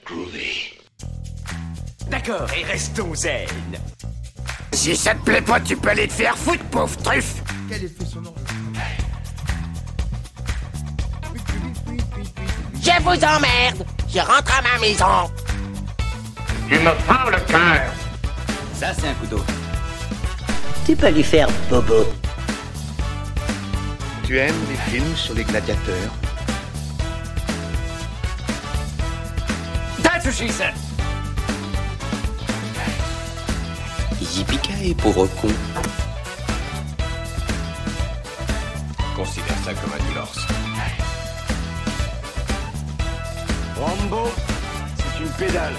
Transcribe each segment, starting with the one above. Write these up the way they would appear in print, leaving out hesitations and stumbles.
Groovy. D'accord, et restons zen. Si ça te plaît pas, tu peux aller te faire foutre, pauvre truffe. Quel effet sonore. Je vous emmerde. Je rentre à ma maison. Tu me prends le cœur. Ça, c'est un coup d'eau. Tu peux lui faire bobo. Tu aimes les films sur les gladiateurs? That's what she said. Yippee pauvre con. Considère ça comme un divorce. Rambo, c'est une pédale.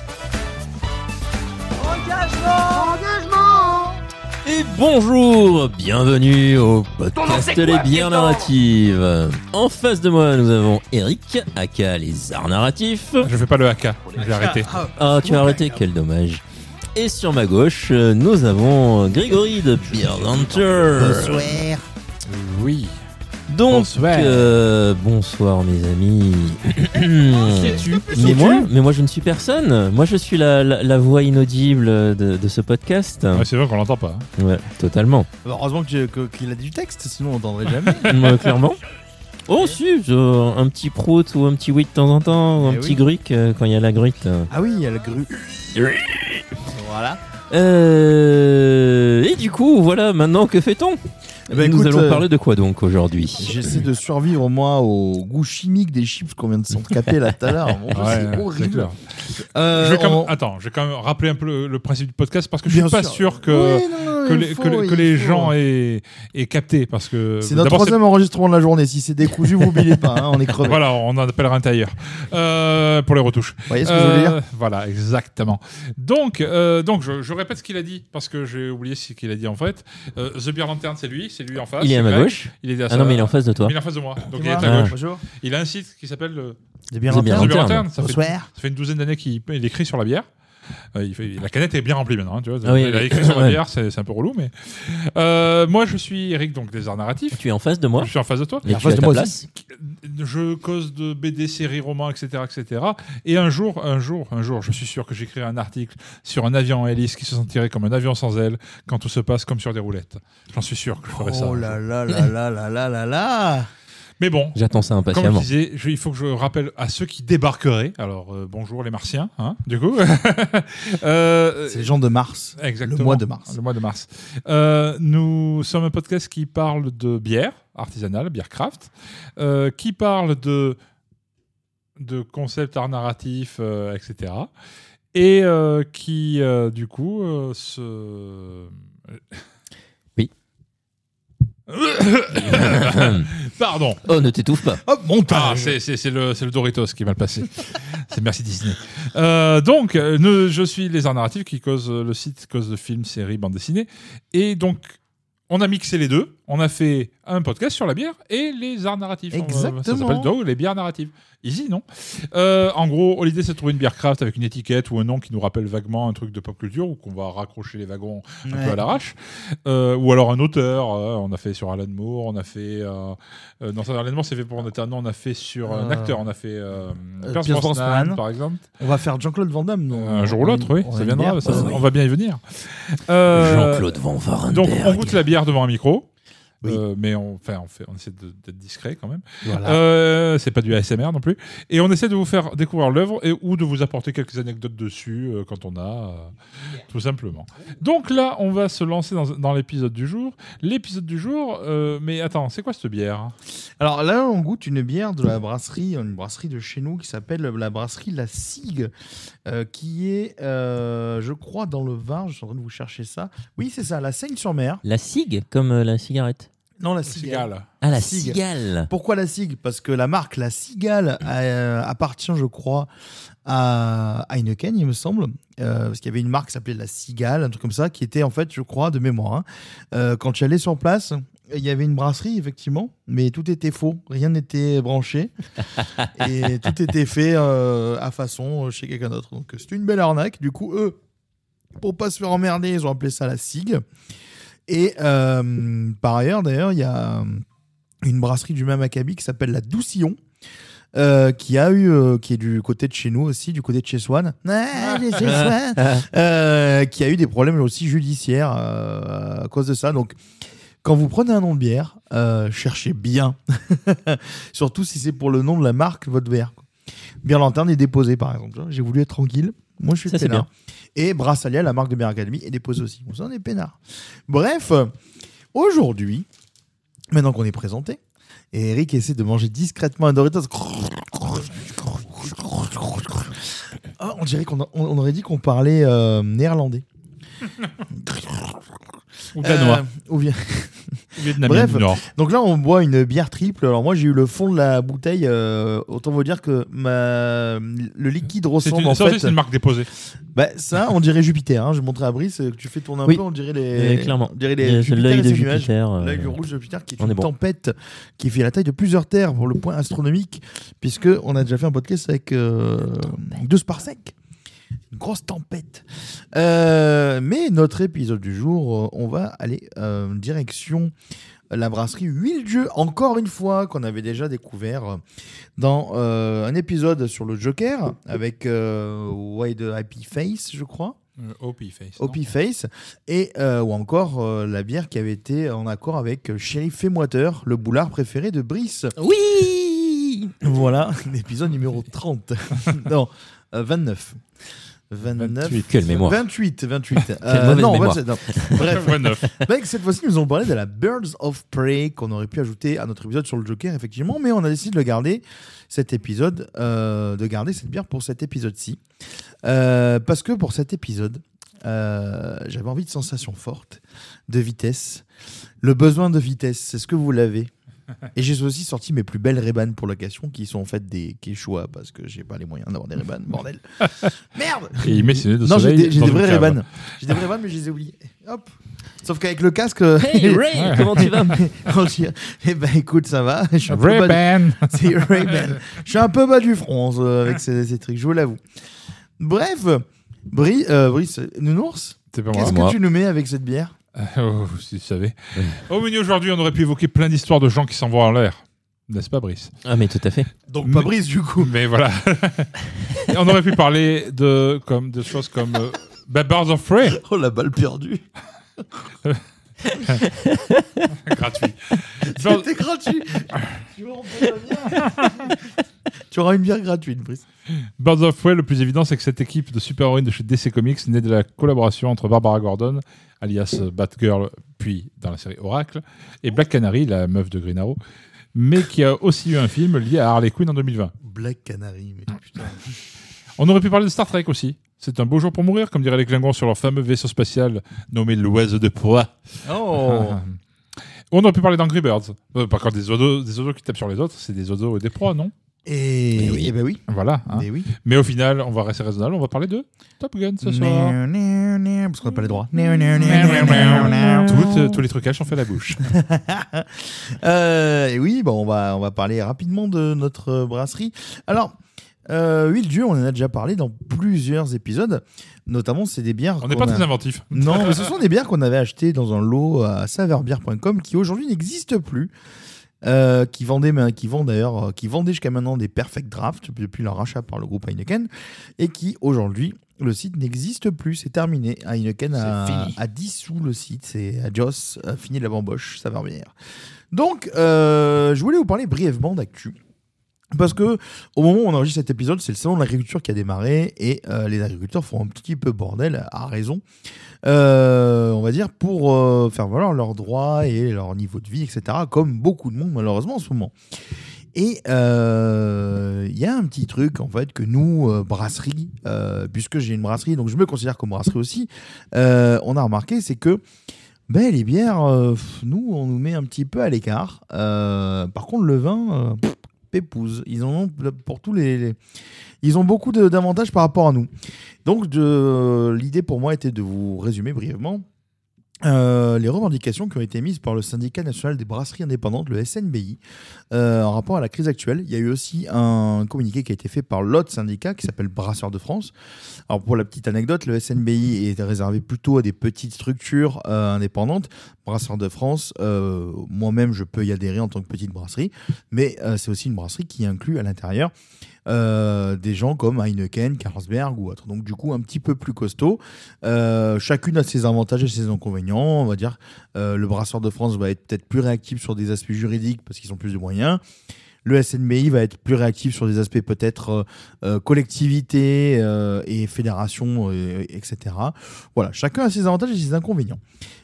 Et bonjour, bienvenue au podcast Les Bières Narratives. En face de moi, nous avons Eric, aka les Arts Narratifs. Je fais pas le AK, j'ai arrêté. Ah, tu as arrêté, quel dommage. Et sur ma gauche, nous avons Grégory de Beer Hunter. Bonsoir. Oui. Donc, Bonsoir. bonsoir mes amis. mais moi je ne suis personne. Moi je suis la voix inaudible de ce podcast. Ouais, c'est vrai qu'on l'entend pas. Ouais, totalement. Heureusement qu'il a du texte, sinon on n'entendrait jamais. Ouais, clairement. Oh si, un petit prout ou un petit oui de temps en temps, ou un petit gruc quand il y a la gruite. Ah oui, il y a le gru. Voilà. Et du coup, voilà, maintenant que fait-on ? Nous allons parler de quoi donc aujourd'hui ? J'essaie de survivre moi au goût chimique des chips qu'on vient de s'encaper là tout à l'heure. Bon, c'est horrible. Je vais quand même rappeler un peu le principe du podcast parce que je suis pas sûr que les gens aient capté parce que c'est notre troisième enregistrement de la journée. Si c'est décousu, vous n'oubliez pas, hein, on est crevé. Voilà, on en appellera un tailleur pour les retouches. Vous voyez ce que je veux dire ? Voilà, exactement. Donc je répète ce qu'il a dit parce que j'ai oublié ce qu'il a dit en fait. The Beer Lantern, c'est lui en face. Il est à ma gauche. Non, mais il est en face de toi. Il est en face de moi. Donc il est à ta gauche. Bonjour. Il a un site qui s'appelle The Beer Lantern. Ça fait une douzaine d'années qu'il écrit sur la bière. La canette est bien remplie maintenant. Tu vois, il a écrit sur la bière, c'est un peu relou. Mais moi, je suis Eric, donc des Arts Narratifs. Tu es en face de moi. Je suis en face de toi. Et tu as ta place. Je cause de BD, séries, romans, etc., etc. Et un jour, je suis sûr que j'écrirai un article sur un avion en hélice qui se sentirait comme un avion sans ailes quand tout se passe comme sur des roulettes. J'en suis sûr que je ferai ça. Oh là là là là là là là là. Mais bon, j'attends ça impatiemment. Comme je disais, il faut que je rappelle à ceux qui débarqueraient. Alors, bonjour les Martiens, hein, du coup. C'est les gens de Mars. Exactement. Le mois de mars. Le mois de mars. Nous sommes un podcast qui parle de bière artisanale, bière craft, qui parle de concepts art narratifs, etc. Et qui, du coup, Oui. Pardon. Oh, ne t'étouffe pas. Hop, montage. C'est le Doritos qui est mal passé. C'est merci Disney. Je suis les Arts Narratifs qui cause le site cause de films, séries, bandes dessinées. Et donc, on a mixé les deux. On a fait un podcast sur la bière et les arts narratifs. Exactement. Ça s'appelle donc les bières narratives. Easy, non ? En gros, l'idée, c'est de trouver une bière craft avec une étiquette ou un nom qui nous rappelle vaguement un truc de pop culture ou qu'on va raccrocher les wagons un peu à l'arrache. Ou alors un auteur. On a fait sur Alan Moore. On a fait... non, ça, Alan Moore, c'est fait pour un auteur. Non, on a fait sur un acteur. On a fait Pierce Brosnan, par exemple. On va faire Jean-Claude Van Damme. Un jour ou l'autre, oui. Ça viendra. On va bien y venir. Jean-Claude Van Varenberg. Donc, on goûte la bière devant un micro. Oui. Mais on essaie d'être discret quand même. Voilà. C'est pas du ASMR non plus. Et on essaie de vous faire découvrir l'œuvre ou de vous apporter quelques anecdotes dessus quand on a, tout simplement. Donc là, on va se lancer dans l'épisode du jour. L'épisode du jour, mais attends, c'est quoi cette bière ? Alors là, on goûte une bière de la brasserie, une brasserie de chez nous qui s'appelle la brasserie La Cigue, qui est, je crois, dans le Var. Je suis en train de vous chercher ça. Oui, c'est ça, la Seigne-sur-Mer. La cigue, comme la cigarette. Non, la cigale. Ah, la Cigue. cigale. Pourquoi la cigue ? Parce que la marque La Cigale appartient, je crois, à Heineken, il me semble. Parce qu'il y avait une marque qui s'appelait La Cigale, un truc comme ça, qui était en fait, je crois, de mémoire. Quand tu allais sur place, il y avait une brasserie, effectivement, mais tout était faux. Rien n'était branché. Et tout était fait à façon chez quelqu'un d'autre. Donc c'était une belle arnaque. Du coup, eux, pour pas se faire emmerder, ils ont appelé ça La Cigue. Et par ailleurs, d'ailleurs, il y a une brasserie du même acabit qui s'appelle la Doucillon, qui est du côté de chez nous aussi, du côté de chez Swan, qui a eu des problèmes aussi judiciaires à cause de ça. Donc, quand vous prenez un nom de bière, cherchez bien, surtout si c'est pour le nom de la marque, votre bière. Bière Lanterne est déposée, par exemple. J'ai voulu être tranquille. Moi, je suis peinard. Et Brassalia, la marque de Bière Academy, est déposée aussi. On s'en est peinard. Bref, aujourd'hui, maintenant qu'on est présenté, et Eric essaie de manger discrètement un Doritos. On dirait qu'on aurait dit qu'on parlait néerlandais. Ou danois. Ou bien... Vietnamien du Nord. Donc là, on boit une bière triple. Alors moi, j'ai eu le fond de la bouteille. Autant vous dire que le liquide ressemble en fait. C'est une marque déposée. Bah ça, on dirait Jupiter. Hein. Je montrais à Brice que tu fais tourner un peu. On dirait les. Clairement. On dirait les Jupiter, l'œil de ces Jupiter. nuages. L'œil rouge de Jupiter, qui est une tempête qui fait la taille de plusieurs terres pour le point astronomique, puisque on a déjà fait un podcast avec 12 parsecs. Une grosse tempête. Mais notre épisode du jour, on va aller direction la brasserie Huile-Dieu, encore une fois, qu'on avait déjà découvert dans un épisode sur le Joker avec Wide Happy Face, je crois. OP Face. OP Face. Et, ou encore la bière qui avait été en accord avec Shérif Fémoiteur, le boulard préféré de Brice. Oui. Voilà, l'épisode numéro 30. Non, 29. 28, quelle mémoire. 28. Non, 27. Non. Bref, 29. Cette fois-ci, nous allons parler de la Birds of Prey qu'on aurait pu ajouter à notre épisode sur le Joker, effectivement, mais on a décidé de garder cette bière pour cet épisode-ci. Parce que pour cet épisode, j'avais envie de sensations fortes, de vitesse. Le besoin de vitesse, c'est ce que vous l'avez. Et j'ai aussi sorti mes plus belles Ray-Ban pour location qui sont en fait des Quechua parce que j'ai pas les moyens d'avoir des Ray-Ban, bordel. Merde. Et il met ses lunettes de non, soleil. J'ai des vrais Ray-Ban. J'ai des vrais Ray-Ban mais je les ai oubliés. Hop. Sauf qu'avec le casque. Hey Ray, comment tu vas? Eh ben écoute, ça va. Ray-Ban. C'est Ray-Ban. Je suis un peu bas du front avec ces trucs, je vous l'avoue. Bref, Brice, Nounours, qu'est-ce que tu nous mets avec cette bière? Oh, si tu savais. Au menu aujourd'hui, on aurait pu évoquer plein d'histoires de gens qui s'envoient en l'air. N'est-ce pas, Brice? Ah, mais tout à fait. Donc pas Brice, du coup. Mais voilà. On aurait pu parler de choses comme Birds of Prey. Oh, la balle perdue. Gratuit. C'était gratuit. Tu auras une bière gratuite, Brice. Birds of Prey, le plus évident, c'est que cette équipe de super-héroïnes de chez DC Comics naît de la collaboration entre Barbara Gordon, alias Batgirl, puis dans la série Oracle, et Black Canary, la meuf de Green Arrow, mais qui a aussi eu un film lié à Harley Quinn en 2020. Black Canary, mais putain. On aurait pu parler de Star Trek aussi. C'est un beau jour pour mourir, comme diraient les Klingons sur leur fameux vaisseau spatial nommé l'Oiseau de proie. Oh. On aurait pu parler d'Angry Birds. Par contre, des oiseaux qui tapent sur les autres, c'est des oiseaux et des proies, non? Et ben oui. Voilà. Hein. Oui. Mais au final, on va rester raisonnable. On va parler de Top Gun ce soir. Parce qu'on n'a pas les droits. Tous les trucages sont faits à la bouche. Et oui, bon, on va parler rapidement de notre brasserie. Alors, Huile-Dieu, on en a déjà parlé dans plusieurs épisodes. Notamment, c'est des bières. On n'est pas très inventifs. Non, mais ce sont des bières qu'on avait achetées dans un lot à saveurbière.com qui aujourd'hui n'existe plus. Qui vendaient jusqu'à maintenant des Perfect Draft depuis leur rachat par le groupe Heineken et qui aujourd'hui le site n'existe plus, c'est terminé. Heineken a dissous le site, c'est adios, fini la bamboche, Saveurbière. Donc je voulais vous parler brièvement d'actu. Parce que au moment où on enregistre cet épisode, c'est le salon de l'agriculture qui a démarré et les agriculteurs font un petit peu bordel, à raison, on va dire, pour faire valoir leurs droits et leur niveau de vie, etc., comme beaucoup de monde malheureusement en ce moment. Et il y a un petit truc en fait que nous, brasserie, puisque j'ai une brasserie, donc je me considère comme brasserie aussi, on a remarqué, c'est que les bières, nous, on nous met un petit peu à l'écart. Par contre, le vin... Pépouze. Ils en ont pour tous ils ont beaucoup d'avantages par rapport à nous. Donc l'idée pour moi était de vous résumer brièvement les revendications qui ont été mises par le syndicat national des brasseries indépendantes, le SNBI, en rapport à la crise actuelle. Il y a eu aussi un communiqué qui a été fait par l'autre syndicat qui s'appelle Brasseurs de France. Alors pour la petite anecdote, le SNBI est réservé plutôt à des petites structures indépendantes. Brasseurs de France, moi-même je peux y adhérer en tant que petite brasserie, mais c'est aussi une brasserie qui inclut à l'intérieur des gens comme Heineken, Carlsberg ou autres. Donc du coup un petit peu plus costaud. Chacune a ses avantages et ses inconvénients. On va dire le Brasseur de France va être peut-être plus réactif sur des aspects juridiques parce qu'ils ont plus de moyens. Le SNBI va être plus réactif sur des aspects peut-être collectivité et fédération, etc. Voilà, chacun a ses avantages et ses inconvénients.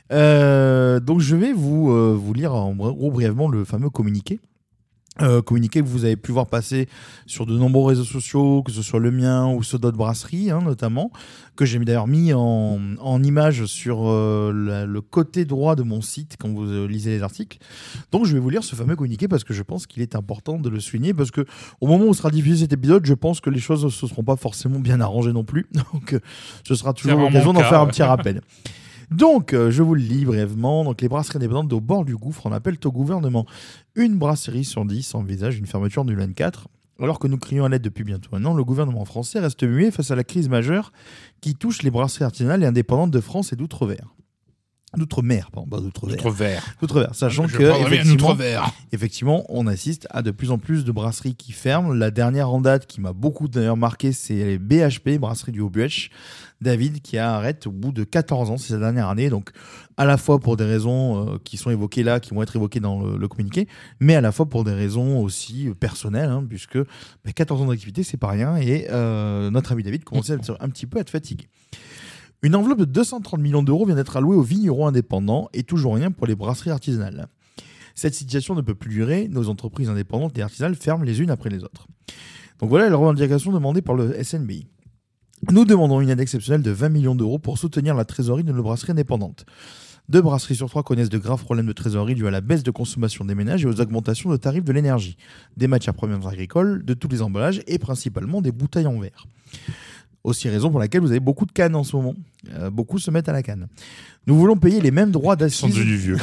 Donc je vais vous lire en gros brièvement le fameux communiqué. Communiqué que vous avez pu voir passer sur de nombreux réseaux sociaux, que ce soit le mien ou ceux d'autres brasseries notamment, que j'ai d'ailleurs mis en image sur le côté droit de mon site quand vous lisez les articles. Donc je vais vous lire ce fameux communiqué parce que je pense qu'il est important de le souligner, parce que au moment où sera diffusé cet épisode, je pense que les choses ne se seront pas forcément bien arrangées non plus. Donc ce sera toujours l'occasion d'en faire un petit rappel. Donc, je vous le lis brièvement. Donc, les brasseries indépendantes au bord du gouffre en appellent au gouvernement. Une brasserie sur 10 envisage une fermeture en 2024. Alors que nous crions à l'aide depuis bientôt un an, le gouvernement français reste muet face à la crise majeure qui touche les brasseries artisanales et indépendantes de France et d'outre-mer. D'outre-mer, pardon, pas d'outre-mer. D'outre-mer, sachant effectivement, on assiste à de plus en plus de brasseries qui ferment. La dernière en date qui m'a beaucoup d'ailleurs marqué, c'est les BHP, brasserie du Haut-Buech. David qui arrête au bout de 14 ans, c'est sa dernière année, donc à la fois pour des raisons qui sont évoquées là, qui vont être évoquées dans le communiqué, mais à la fois pour des raisons aussi personnelles, puisque 14 ans d'activité, c'est pas rien, et notre ami David commençait un petit peu à être fatigué. Une enveloppe de 230 millions d'euros vient d'être allouée aux vignerons indépendants et toujours rien pour les brasseries artisanales. Cette situation ne peut plus durer, nos entreprises indépendantes et artisanales ferment les unes après les autres. Donc voilà la revendication demandée par le SNBI. Nous demandons une aide exceptionnelle de 20 millions d'euros pour soutenir la trésorerie de nos brasseries indépendantes. 2 brasseries sur 3 connaissent de graves problèmes de trésorerie dus à la baisse de consommation des ménages et aux augmentations de tarifs de l'énergie, des matières premières agricoles, de tous les emballages et principalement des bouteilles en verre. Aussi raison pour laquelle vous avez beaucoup de cannes en ce moment. Beaucoup se mettent à la canne. Nous voulons payer les mêmes droits d'assises. Ils sont devenus vieux.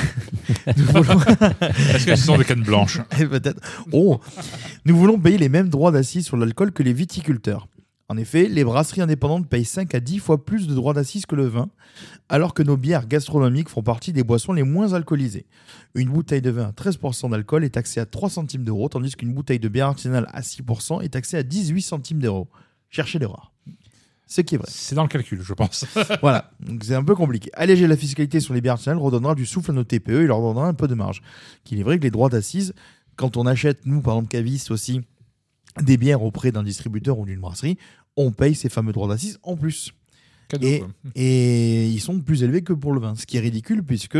Est-ce qu'elles sont des cannes blanches? Peut-être. Nous voulons payer les mêmes droits d'assises sur l'alcool que les viticulteurs. En effet, les brasseries indépendantes payent 5 à 10 fois plus de droits d'assises que le vin, alors que nos bières gastronomiques font partie des boissons les moins alcoolisées. Une bouteille de vin à 13% d'alcool est taxée à 3 centimes d'euros, tandis qu'une bouteille de bière artisanale à 6% est taxée à 18 centimes d'euros. Cherchez l'erreur. Ce qui est vrai. C'est dans le calcul, je pense. Voilà, donc c'est un peu compliqué. Alléger la fiscalité sur les bières artisanales redonnera du souffle à nos TPE et leur donnera un peu de marge. Qu'il est vrai que les droits d'assises, quand on achète, nous, par exemple, Cavis aussi, des bières auprès d'un distributeur ou d'une brasserie, on paye ces fameux droits d'assises en plus. Et ils sont plus élevés que pour le vin, ce qui est ridicule puisque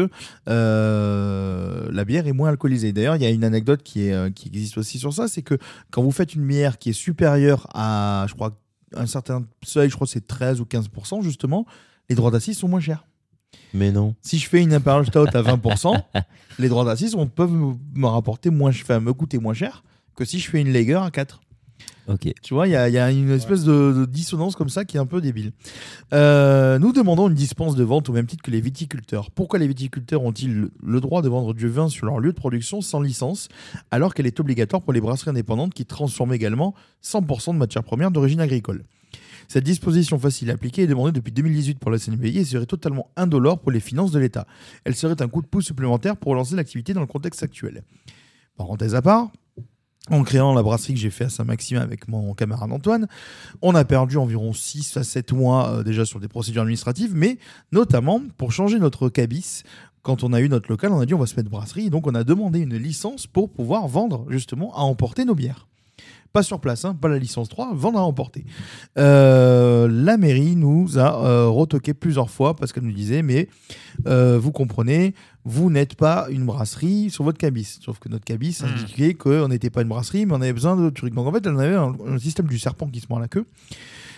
la bière est moins alcoolisée. D'ailleurs, il y a une anecdote qui existe aussi sur ça, c'est que quand vous faites une bière qui est supérieure à, je crois, un certain seuil, je crois que c'est 13 ou 15%, justement, les droits d'assises sont moins chers. Mais non. Si je fais une Imperial Stout à 20%, les droits d'assises peuvent me coûter moins cher que si je fais une Lager à 4%. Ok. Tu vois, il y a une espèce de dissonance comme ça qui est un peu débile. Nous demandons une dispense de vente au même titre que les viticulteurs. Pourquoi les viticulteurs ont-ils le droit de vendre du vin sur leur lieu de production sans licence, alors qu'elle est obligatoire pour les brasseries indépendantes qui transforment également 100% de matières premières d'origine agricole? Cette disposition facile à appliquer est demandée depuis 2018 pour la SNBI et serait totalement indolore pour les finances de l'État. Elle serait un coup de pouce supplémentaire pour relancer l'activité dans le contexte actuel. Parenthèse à part, en créant la brasserie que j'ai fait à Saint-Maximin avec mon camarade Antoine, on a perdu environ 6 à 7 mois déjà sur des procédures administratives, mais notamment pour changer notre cabis. Quand on a eu notre local, on a dit on va se mettre brasserie, et donc on a demandé une licence pour pouvoir vendre justement à emporter nos bières. Pas sur place, pas la licence 3, vendre à emporter. La mairie nous a retoqué plusieurs fois parce qu'elle nous disait mais vous comprenez, vous n'êtes pas une brasserie sur votre cabis. Sauf que notre cabis indiquait qu'on n'était pas une brasserie, mais on avait besoin de trucs. Donc en fait, on avait un système du serpent qui se mord la queue.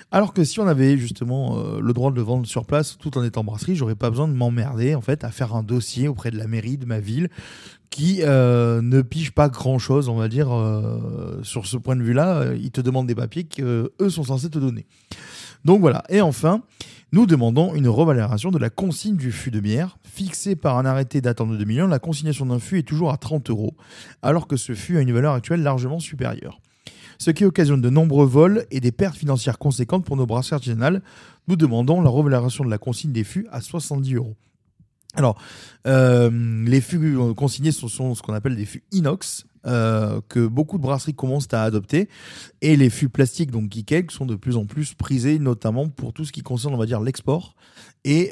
Alors que si on avait justement le droit de le vendre sur place tout en étant brasserie, j'aurais pas besoin de m'emmerder en fait à faire un dossier auprès de la mairie de ma ville qui ne pige pas grand-chose, on va dire, sur ce point de vue-là. Ils te demandent des papiers qu'eux sont censés te donner. Donc voilà. Et enfin, nous demandons une revalorisation de la consigne du fût de bière. Fixée par un arrêté datant de 2001, la consignation d'un fût est toujours à 30 €, alors que ce fût a une valeur actuelle largement supérieure. Ce qui occasionne de nombreux vols et des pertes financières conséquentes pour nos brasseries artisanales. Nous demandons la revalorisation de la consigne des fûts à 70 €. Alors, les fûts consignés sont ce qu'on appelle des fûts inox, que beaucoup de brasseries commencent à adopter. Et les fûts plastiques, donc Kikeg, sont de plus en plus prisés, notamment pour tout ce qui concerne, on va dire, l'export et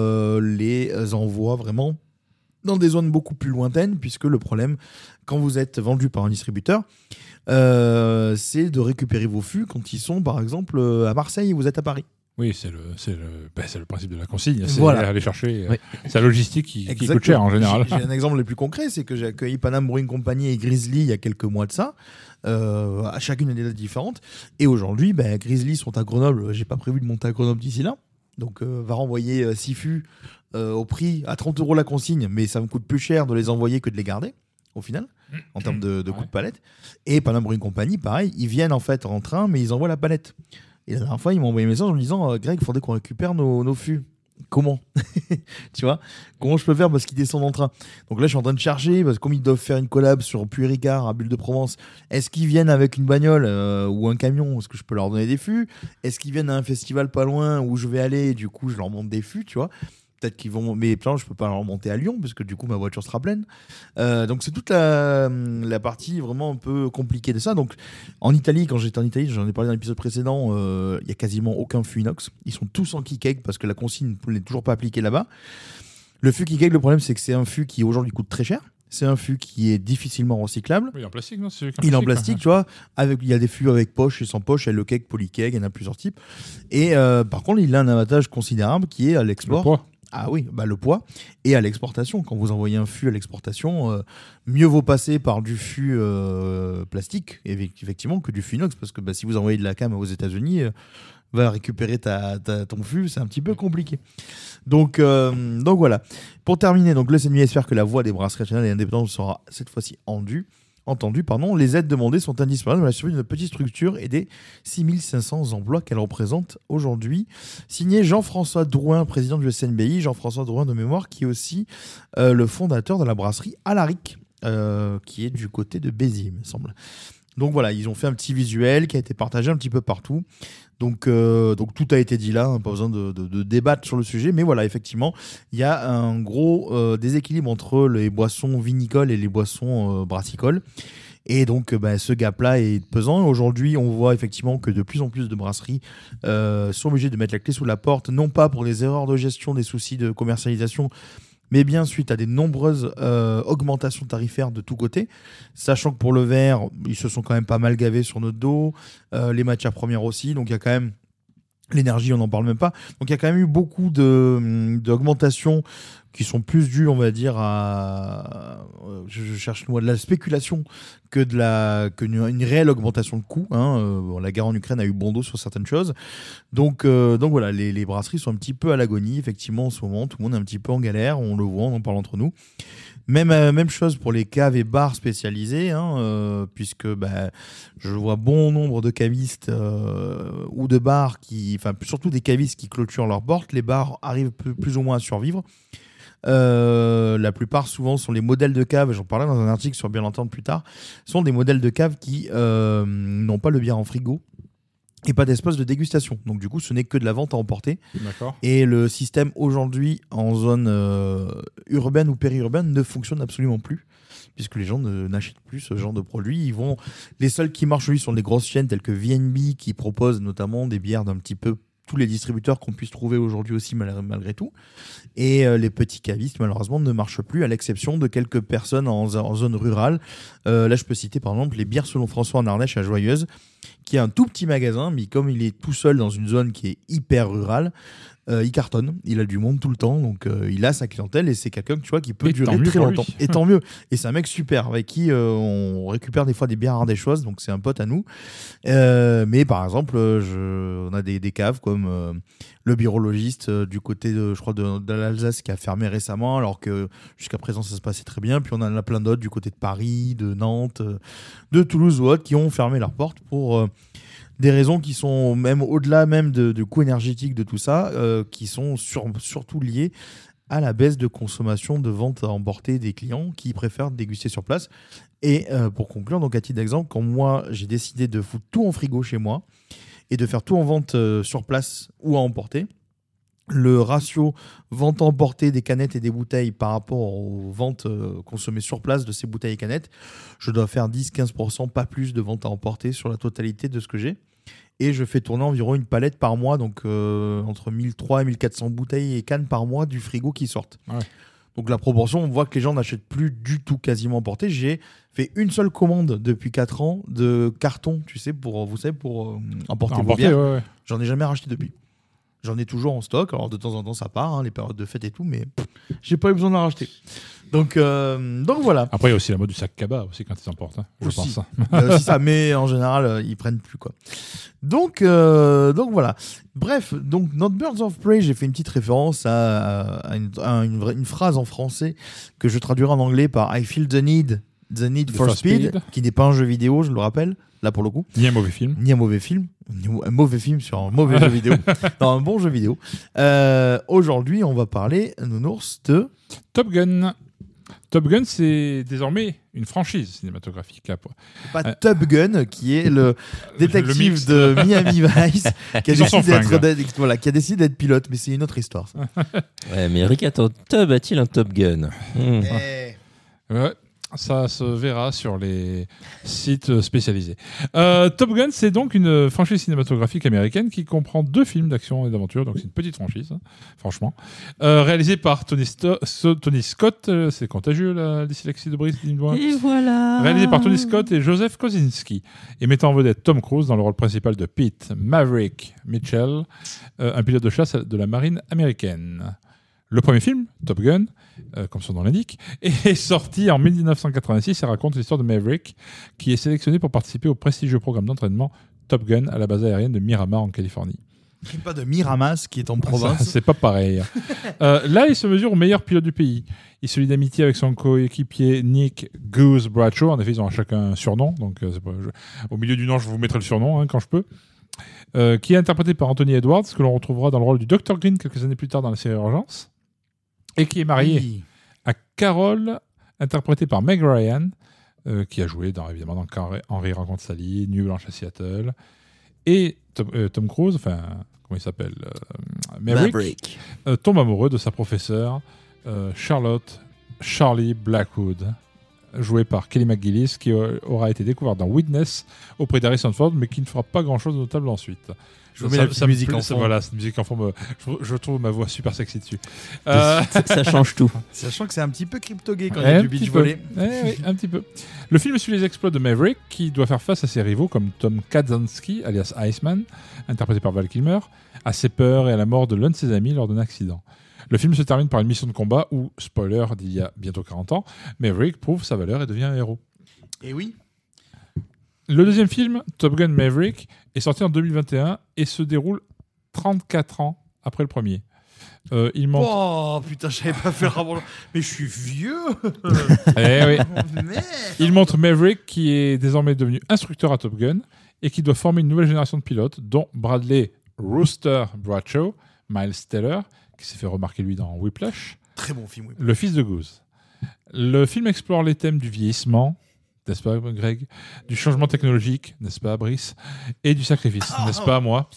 les envois vraiment dans des zones beaucoup plus lointaines, puisque le problème, quand vous êtes vendu par un distributeur, c'est de récupérer vos fûts quand ils sont, par exemple, à Marseille et vous êtes à Paris. Oui, c'est le principe de la consigne. C'est voilà. aller chercher. C'est la logistique qui coûte cher en général. J'ai un exemple le plus concret, c'est que j'ai accueilli Panam Brewing Company et Grizzly il y a quelques mois de ça, à chacune des dates différentes. Et aujourd'hui, Grizzly sont à Grenoble. J'ai pas prévu de monter à Grenoble d'ici là. Donc, va renvoyer 6 fûts au prix à 30 € la consigne, mais ça me coûte plus cher de les envoyer que de les garder, au final, en termes de coût de palette. Et Panam Brewing Company, pareil, ils viennent en fait en train, mais ils envoient la palette. Et la dernière fois, ils m'ont envoyé un message en me disant Greg, il faudrait qu'on récupère nos fûts. Comment? Tu vois? Comment je peux faire parce qu'ils descendent en train? Donc là, je suis en train de chercher, parce que comme ils doivent faire une collab sur Puy Ricard à Bulle de Provence, est-ce qu'ils viennent avec une bagnole ou un camion? Est-ce que je peux leur donner des fûts? Est-ce qu'ils viennent à un festival pas loin où je vais aller et du coup, je leur monte des fûts, tu vois? Peut-être qu'ils vont, mais plein, je peux pas leur monter à Lyon parce que du coup ma voiture sera pleine. Donc c'est toute la partie vraiment un peu compliquée de ça. Donc en Italie, quand j'étais en Italie, j'en ai parlé dans l'épisode précédent, il y a quasiment aucun fût inox. Ils sont tous en Kikeg parce que la consigne n'est toujours pas appliquée là-bas. Le fût Kikeg, le problème c'est que c'est un fût qui aujourd'hui coûte très cher. C'est un fût qui est difficilement recyclable. Oui, en plastique, non? Il est en plastique, tu vois. Il y a des fûts avec poche et sans poche. Il y a le keg, polykeg, il y en a plusieurs types. Et par contre, il a un avantage considérable qui est à l'export. Le poids. Ah oui, le poids. Et à l'exportation. Quand vous envoyez un fût à l'exportation, mieux vaut passer par du fût plastique, effectivement, que du fût inox. Parce que si vous envoyez de la cam aux États-Unis, va récupérer ton fût, c'est un petit peu compliqué. Donc voilà. Pour terminer, donc le CNUI espère que la voix des brasseries artisanales et indépendantes sera cette fois-ci entendue. Les aides demandées sont indispensables à la survie d'une petite structure et des 6500 emplois qu'elle représente aujourd'hui. Signé Jean-François Drouin, président du SNBI, Jean-François Drouin de mémoire, qui est aussi le fondateur de la brasserie Alaric, qui est du côté de Béziers, il me semble. Donc voilà, ils ont fait un petit visuel qui a été partagé un petit peu partout. Donc tout a été dit là, pas besoin de débattre sur le sujet. Mais voilà, effectivement, il y a un gros déséquilibre entre les boissons vinicoles et les boissons brassicoles. Et donc ce gap-là est pesant. Aujourd'hui, on voit effectivement que de plus en plus de brasseries sont obligées de mettre la clé sous la porte, non pas pour des erreurs de gestion, des soucis de commercialisation, mais bien suite à des nombreuses augmentations tarifaires de tous côtés, sachant que pour le verre, ils se sont quand même pas mal gavés sur notre dos, les matières premières aussi, donc il y a quand même l'énergie, on n'en parle même pas. Donc il y a quand même eu beaucoup d'augmentations qui sont plus dues, on va dire, à je cherche le mot, de la spéculation qu'une réelle augmentation de coûts. La guerre en Ukraine a eu bon dos sur certaines choses. Donc voilà, les brasseries sont un petit peu à l'agonie, effectivement, en ce moment. Tout le monde est un petit peu en galère, on le voit, on en parle entre nous. Même chose pour les caves et bars spécialisés, puisque je vois bon nombre de cavistes ou de bars surtout des cavistes qui clôturent leurs portes. Les bars arrivent plus ou moins à survivre. La plupart souvent sont les modèles de caves, j'en parlais dans un article sur Bien l'entendre plus tard, sont des modèles de caves qui n'ont pas le bière en frigo et pas d'espace de dégustation. Donc du coup, ce n'est que de la vente à emporter. D'accord. Et le système aujourd'hui en zone urbaine ou périurbaine ne fonctionne absolument plus, puisque les gens n'achètent plus ce genre de produits. Les seuls qui marchent aujourd'hui sont des grosses chaînes telles que VNB, qui proposent notamment des bières d'un petit peu tous les distributeurs qu'on puisse trouver aujourd'hui aussi malgré tout. Et les petits cavistes, malheureusement, ne marchent plus, à l'exception de quelques personnes en zone rurale. Là, je peux citer par exemple les bières selon François en Ardèche à Joyeuse, qui est un tout petit magasin, mais comme il est tout seul dans une zone qui est hyper rurale, il cartonne, il a du monde tout le temps, donc il a sa clientèle et c'est quelqu'un tu vois, qui peut Et tant durer mieux très pour longtemps. lui. Et tant mieux. Et c'est un mec super avec qui on récupère des fois des bières ardéchoises, donc c'est un pote à nous. Mais par exemple, on a des caves comme le birologiste du côté je crois de l'Alsace qui a fermé récemment, alors que jusqu'à présent ça se passait très bien. Puis on en a plein d'autres du côté de Paris, de Nantes, de Toulouse ou autres qui ont fermé leurs portes pour des raisons qui sont même au-delà même du coût énergétique de tout ça, qui sont surtout liées à la baisse de consommation de vente à emporter des clients qui préfèrent déguster sur place. Et pour conclure, donc à titre d'exemple, quand moi j'ai décidé de foutre tout en frigo chez moi et de faire tout en vente sur place ou à emporter, le ratio vente à emporter des canettes et des bouteilles par rapport aux ventes consommées sur place de ces bouteilles et canettes, je dois faire 10-15%, pas plus de vente à emporter sur la totalité de ce que j'ai. Et je fais tourner environ une palette par mois, donc entre 1300 et 1400 bouteilles et cannes par mois du frigo qui sortent. Ouais. Donc la proportion, on voit que les gens n'achètent plus du tout quasiment emporté. J'ai fait une seule commande depuis 4 ans de carton, tu sais, pour emporter vos bières. Ouais. J'en ai jamais racheté depuis. J'en ai toujours en stock. Alors de temps en temps ça part, les périodes de fête et tout, mais j'ai pas eu besoin d'en racheter. Donc voilà. Après, il y a aussi la mode du sac cabas aussi quand ils emportent, je Aussi. pense. Il y a aussi ça, mais en général, ils prennent plus quoi. Donc voilà. Bref, donc Not Birds of Prey, j'ai fait une petite référence à une phrase en français que je traduirai en anglais par I feel the need for speed, qui n'est pas un jeu vidéo, je le rappelle, là pour le coup. Ni un mauvais film. Ni un mauvais film. Un mauvais film sur un mauvais jeu vidéo. Non, un bon jeu vidéo. Aujourd'hui, on va parler, Nounours, de Top Gun. Top Gun, c'est désormais une franchise cinématographique. Là, pas Top Gun, qui est le détective mix. de Miami Vice, qui a Ils en sont décidé d'être pilote, mais c'est une autre histoire. Ça. Ouais, mais Eric, attends, Tub a-t-il un Top Gun Ouais, ça se verra sur les sites spécialisés. Top Gun, c'est donc une franchise cinématographique américaine qui comprend 2 films d'action et d'aventure, donc c'est une petite franchise, hein, franchement. Réalisé par Tony Scott, c'est contagieux la dyslexie de Brice, dis-moi. Et voilà. Réalisé par Tony Scott et Joseph Kosinski, et mettant en vedette Tom Cruise dans le rôle principal de Pete Maverick Mitchell, un pilote de chasse de la marine américaine. Le premier film, Top Gun, comme son nom l'indique, est sorti en 1986 et raconte l'histoire de Maverick, qui est sélectionné pour participer au prestigieux programme d'entraînement Top Gun à la base aérienne de Miramar en Californie. Pas de Miramas, qui est en province. Ça, c'est pas pareil. Là, il se mesure au meilleur pilote du pays. Il se lie d'amitié avec son coéquipier Nick Goose Bradshaw. En effet, ils ont chacun un surnom. Donc, au milieu du nom, je vous mettrai le surnom quand je peux. Qui est interprété par Anthony Edwards, que l'on retrouvera dans le rôle du Dr. Green quelques années plus tard dans la série Urgence. Et qui est marié à Carol, interprétée par Meg Ryan, qui a joué évidemment dans Henry rencontre Sally, Nuit blanche à Seattle, et Tom Cruise, enfin, comment il s'appelle, Maverick. Tombe amoureux de sa professeure, Charlie Blackwood, jouée par Kelly McGillis, qui aura été découverte dans Witness auprès d'Harrison Ford, mais qui ne fera pas grand-chose de notable ensuite. Je vous mets la petite musique en fond. Voilà, cette musique en fond, je trouve ma voix super sexy dessus. Ça change tout. Sachant que c'est un petit peu crypto-gay quand il y a du beach volley. Oui, un petit peu. Le film suit les exploits de Maverick, qui doit faire face à ses rivaux comme Tom Kaczynski, alias Iceman, interprété par Val Kilmer, à ses peurs et à la mort de l'un de ses amis lors d'un accident. Le film se termine par une mission de combat où, spoiler d'il y a bientôt 40 ans, Maverick prouve sa valeur et devient un héros. Et oui. Le deuxième film, Top Gun Maverick, est sorti en 2021 et se déroule 34 ans après le premier. Il montre... Oh putain, j'avais pas fait le rapport. Mais je suis vieux. Oui. Merde. Il montre Maverick qui est désormais devenu instructeur à Top Gun et qui doit former une nouvelle génération de pilotes, dont Bradley Rooster Bradshaw, Miles Teller, qui s'est fait remarquer lui dans Whiplash. Très bon film, oui. Le fils de Goose. Le film explore les thèmes du vieillissement, n'est-ce pas Greg, du changement technologique, n'est-ce pas Brice, et du sacrifice, n'est-ce pas moi.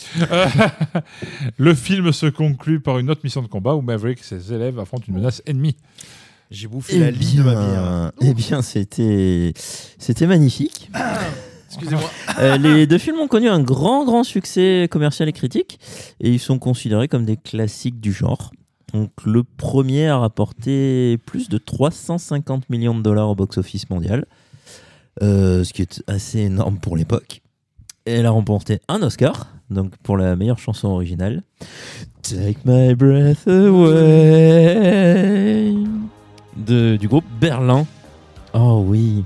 Le film se conclut par une autre mission de combat où Maverick et ses élèves affrontent une menace ennemie. J'ai bouffé la lie de ma bière. Eh bien, c'était magnifique. Excusez-moi. Les 2 films ont connu un grand succès commercial et critique, et ils sont considérés comme des classiques du genre. Donc, le premier a rapporté plus de 350 millions de dollars au box-office mondial, ce qui est assez énorme pour l'époque. Et elle a remporté un Oscar, donc pour la meilleure chanson originale. Take My Breath Away du groupe Berlin. Oh oui.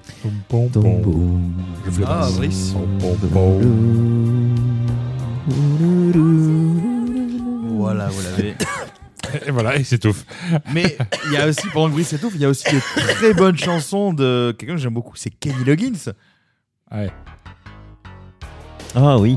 Ah, Brice. Voilà, vous l'avez. Et voilà, il s'étouffe. Mais il y a aussi, pendant que Brice s'étouffe, il y a aussi des très bonnes chansons de quelqu'un que j'aime beaucoup, c'est Kenny Loggins. Ouais. Ah oui.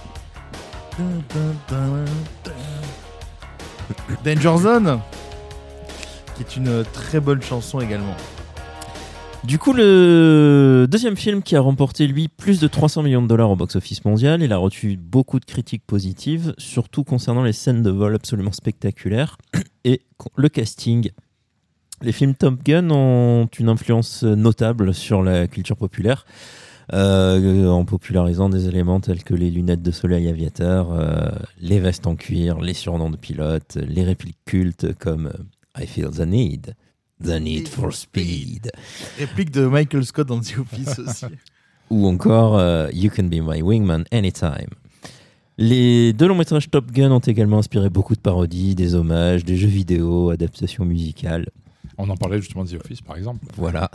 Danger Zone, qui est une très bonne chanson également. Du coup, le deuxième film qui a remporté, lui, plus de 300 millions de dollars au box-office mondial, il a reçu beaucoup de critiques positives, surtout concernant les scènes de vol absolument spectaculaires et le casting. Les films Top Gun ont une influence notable sur la culture populaire, en popularisant des éléments tels que les lunettes de soleil aviateur, les vestes en cuir, les surnoms de pilotes, les répliques cultes comme I Feel the Need. The Need for Speed. Réplique de Michael Scott dans The Office aussi. Ou encore You Can Be My Wingman Anytime. Les deux longs métrages Top Gun ont également inspiré beaucoup de parodies, des hommages, des jeux vidéo, adaptations musicales. On en parlait justement de The Office, par exemple. Voilà.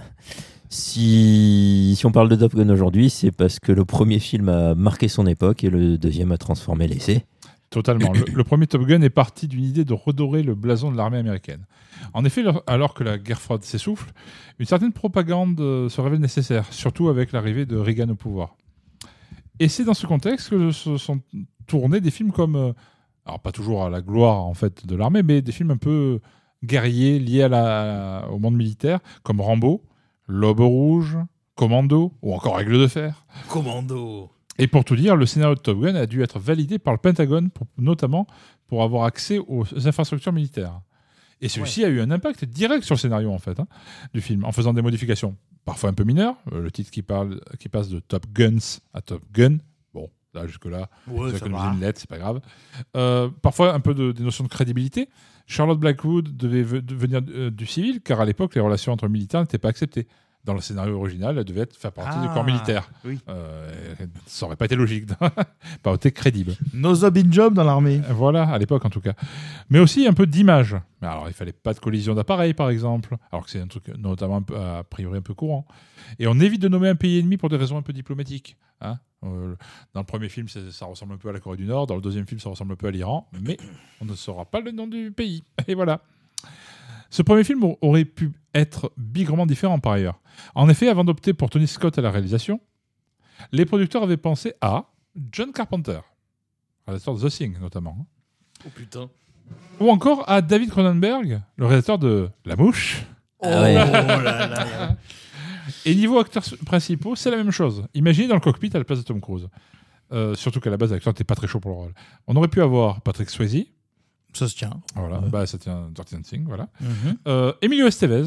Si on parle de Top Gun aujourd'hui, c'est parce que le premier film a marqué son époque et le deuxième a transformé l'essai. Totalement. Le premier Top Gun est parti d'une idée de redorer le blason de l'armée américaine. En effet, alors que la guerre froide s'essouffle, une certaine propagande se révèle nécessaire, surtout avec l'arrivée de Reagan au pouvoir. Et c'est dans ce contexte que se sont tournés des films comme, alors pas toujours à la gloire en fait de l'armée, mais des films un peu guerriers liés au monde militaire, comme Rambo, L'Aube rouge, Commando ou encore Aigle de fer. Commando. Et pour tout dire, le scénario de Top Gun a dû être validé par le Pentagone, notamment pour avoir accès aux infrastructures militaires. Et celui-ci a eu un impact direct sur le scénario en fait, du film, en faisant des modifications, parfois un peu mineures. Le titre qui passe de Top Guns à Top Gun. Bon, là jusque-là, ouais, ça économisé une lettre, c'est pas grave. Parfois un peu des notions de crédibilité. Charlotte Blackwood devait venir du civil, car à l'époque, les relations entre militaires n'étaient pas acceptées. Dans le scénario original, elle devait faire partie du corps militaire. Oui. Ça n'aurait pas été logique, pas été crédible. No job in job dans l'armée. Voilà, à l'époque en tout cas. Mais aussi un peu d'image. Alors, il fallait pas de collision d'appareils, par exemple, alors que c'est un truc notamment a priori un peu courant. Et on évite de nommer un pays ennemi pour des raisons un peu diplomatiques. Dans le premier film, ça ressemble un peu à la Corée du Nord. Dans le deuxième film, ça ressemble un peu à l'Iran. Mais on ne saura pas le nom du pays. Et voilà. Ce premier film aurait pu être bigrement différent par ailleurs. En effet, avant d'opter pour Tony Scott à la réalisation, les producteurs avaient pensé à John Carpenter, réalisateur de The Thing notamment. Oh putain. Ou encore à David Cronenberg, le réalisateur de La Mouche. Oh là là. Et niveau acteurs principaux, c'est la même chose. Imaginez dans le cockpit à la place de Tom Cruise. Surtout qu'à la base, l'acteur n'était pas très chaud pour le rôle. On aurait pu avoir Patrick Swayze. Ça se tient. Voilà, ça tient Dirty Dancing, voilà. Emilio Estevez.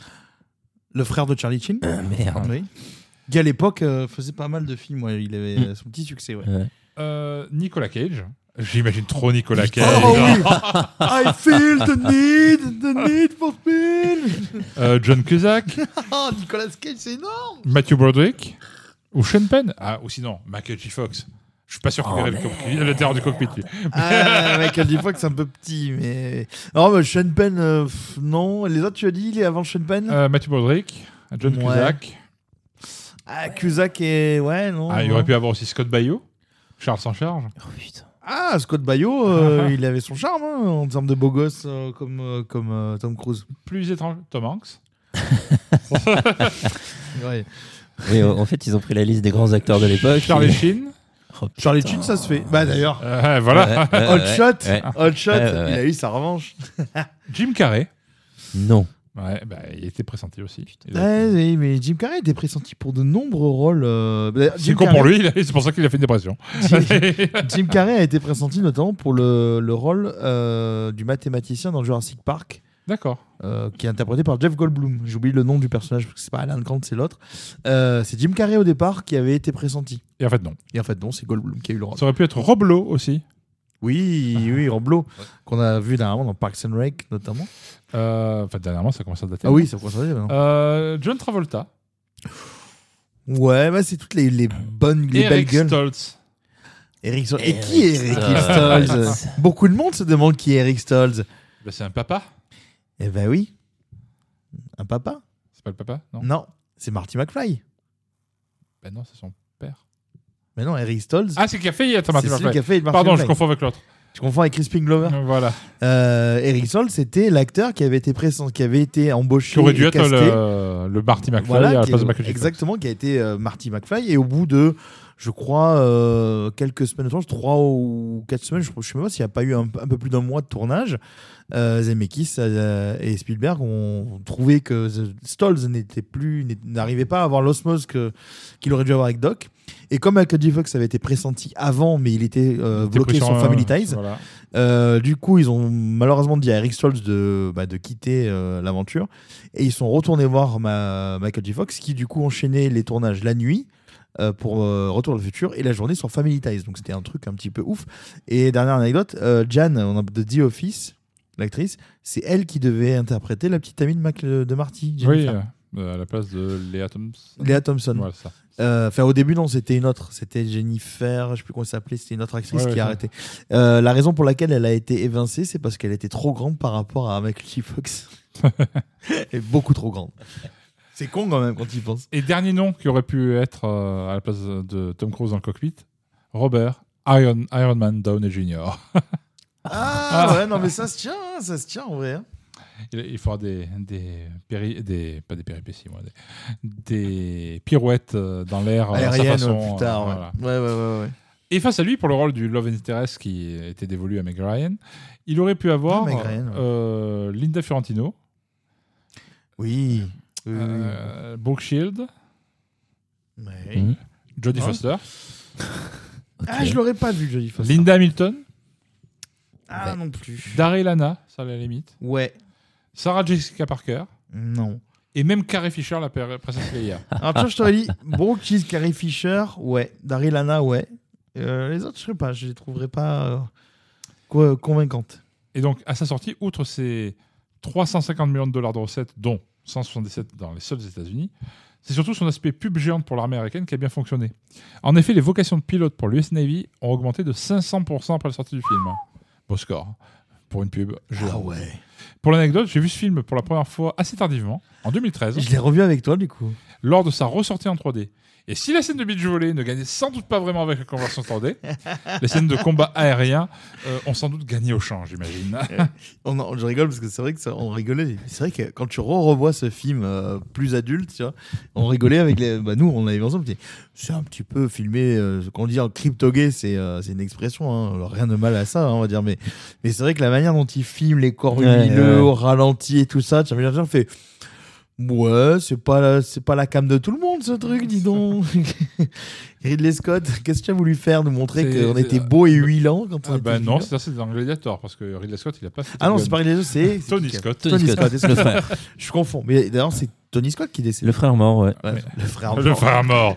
Le frère de Charlie Sheen. Merde. Oui. Qui à l'époque faisait pas mal de films. Ouais. Il avait son petit succès. Ouais. Nicolas Cage. J'imagine trop Nicolas Cage. Oh oui. I feel the need for speed. John Cusack. Nicolas Cage, c'est énorme. Matthew Broderick. Ou Sean Penn. Ou sinon, Michael J. Fox. Je suis pas sûr qu'il verrait le terror du cockpit. Lui. Michael J. Fox, c'est un peu petit, mais. Non, mais Sean Penn, non. Les autres, tu as dit, il est avant Sean Penn Matthew Broderick, John Cusack. Cusack et. Ouais, non. Il aurait pu avoir aussi Scott Baio, Charles sans charge. Oh putain. Scott Baio, il avait son charme en termes de beau gosse comme Tom Cruise. Plus étrange, Tom Hanks. Ouais. Oui, en fait, ils ont pris la liste des grands acteurs de l'époque. Charlie Sheen. Oh, Charlie Sheen, ça se fait. Bah d'ailleurs. Voilà. Hot Shot, il a eu sa revanche. Jim Carrey. Non. Ouais, il était pressenti aussi. Oui, mais Jim Carrey était pressenti pour de nombreux rôles. C'est con pour lui, c'est pour ça qu'il a fait une dépression. Jim Carrey a été pressenti notamment pour le rôle du mathématicien dans Jurassic Park. D'accord. Qui est interprété par Jeff Goldblum. J'oublie le nom du personnage parce que c'est pas Alan Grant, c'est l'autre. C'est Jim Carrey au départ qui avait été pressenti. Et en fait non. C'est Goldblum qui a eu le rôle. Ça aurait pu être Rob Lowe aussi. Oui, Rob Lowe, qu'on a vu dernièrement dans Parks and Rec notamment. Dernièrement, ça commence à dater. Ah oui, ça commence à dater maintenant. John Travolta. Ouais, c'est toutes les bonnes, les belles Eric gueules. Stoltz. Eric Stoltz. Et qui est Eric Stoltz? Beaucoup de monde se demande qui est Eric Stoltz. Bah, c'est un papa. Eh ben oui. Un papa? C'est pas le papa, non? Non, c'est Marty McFly. Ben non, c'est son père. Mais non, Eric Stoltz. Ah, c'est qui a fait Marty c'est celui McFly. qui a fait Marty Pardon, McFly. je confonds avec l'autre. Je confonds avec Crispin Glover. Voilà. Eric Stoltz, c'était l'acteur qui avait été embauché. Qui aurait dû et être casté. le Marty McFly Voilà, à la qui place est- de Michael J. Fox. Exactement, qui a été Marty McFly. Et au bout de, je crois, quelques semaines de tournage, 3 ou 4 semaines, je ne sais même pas s'il n'y a pas eu un peu plus d'un mois de tournage, Zemeckis et Spielberg ont trouvé que Stoltz n'arrivait pas à avoir l'osmose qu'il aurait dû avoir avec Doc. Et comme Michael J. Fox avait été pressenti avant, mais il était bloqué sur Family Ties, Voilà. du coup, ils ont malheureusement dit à Eric Stoltz de quitter l'aventure. Et ils sont retournés voir Michael J. Fox, qui du coup enchaînait les tournages la nuit pour Retour vers le futur et la journée sur Family Ties. Donc c'était un truc un petit peu ouf. Et dernière anecdote, Jan de The Office, l'actrice, c'est elle qui devait interpréter la petite amie de Marty. Oui, Jennifer. à la place de Léa Thompson. Léa Thompson. Voilà, ça. Enfin, au début, non, c'était une autre. C'était Jennifer, je ne sais plus comment elle s'appelait, c'était une autre actrice Ouais, qui a ouais. arrêté. La raison pour laquelle elle a été évincée, c'est parce qu'elle était trop grande par rapport à Michael J. Fox. Elle est beaucoup trop grande. C'est con quand même quand tu y penses. Et dernier nom qui aurait pu être à la place de Tom Cruise dans le cockpit, Robert Iron Man Downey Jr. Ah ouais, non, mais ça se tient en vrai. Hein. Il fera pas des péripéties, moi, des pirouettes dans l'air à sa Aérienne façon. plus tard. Voilà. Ouais. Et face à lui, pour le rôle du Love Interest qui était dévolu à Meg Ryan, il aurait pu avoir Meg Ryan, Linda Fiorentino, Oui. Brooke Shield, Ouais. Mhm. Jodie Oh. Foster, Ah, je l'aurais pas vu, Jodie Foster. Linda Hamilton, Ah, non plus. Daryl Hannah, ça à la limite, Ouais. Sarah Jessica Parker, Non. et même Carrie Fisher, la princesse Leia. Alors, tu vois, je t'aurais dit Brooke Shields, Carrie Fisher, ouais. Daryl Hannah, ouais. Les autres, je sais pas, je les trouverais pas convaincantes. Et donc, à sa sortie, outre ses 350 millions de dollars de recettes, dont 177 dans les seuls États-Unis, c'est surtout son aspect pub géante pour l'armée américaine qui a bien fonctionné. En effet, les vocations de pilote pour l'US Navy ont augmenté de 500% après la sortie du film. Beau score pour une pub géante. Ah ouais. Pour l'anecdote, j'ai vu ce film pour la première fois assez tardivement, en 2013, Je l'ai revu avec toi, du coup. lors de sa ressortie en 3D. Et si la scène de beach volley ne gagnait sans doute pas vraiment avec la conversion 3D, les scènes de combat aérien ont sans doute gagné au champ, j'imagine. Je rigole parce que c'est vrai que on rigolait. C'est vrai que quand tu revois ce film plus adulte, tu vois, on rigolait avec nous, on l'avait vu ensemble. C'est un petit peu filmé. Quand on dit en crypto-gay, c'est une expression. Hein, alors, rien de mal à ça, hein, on va dire. Mais c'est vrai que la manière dont il filme les corps huileux au ralenti et tout ça, tu as fait. Ouais, c'est pas la cam de tout le monde ce truc, dis donc. Ridley Scott, qu'est-ce que tu as voulu faire, nous montrer qu'on était beau et huilant quand on était Non, junior c'est dans Gladiator, parce que Ridley Scott, il a pas fait. Ah non, c'est pas Ridley Scott, c'est Tony Scott. Tony Scott, le frère. Je confonds. Mais d'ailleurs, c'est Tony Scott qui décède. Le frère mort, ouais. Ouais, le frère Le frère mort.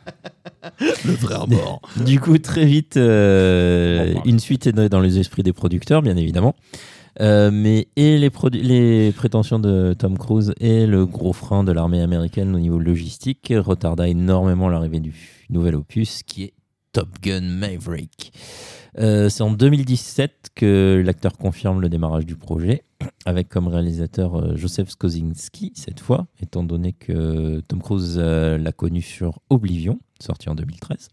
Le frère mort. Du coup, très vite, une suite est dans les esprits des producteurs, bien évidemment. Mais les prétentions de Tom Cruise et le gros frein de l'armée américaine au niveau logistique retarda énormément l'arrivée du nouvel opus qui est Top Gun Maverick. C'est en 2017 que l'acteur confirme le démarrage du projet avec comme réalisateur Joseph Kosinski cette fois, étant donné que Tom Cruise l'a connu sur Oblivion, sorti en 2013.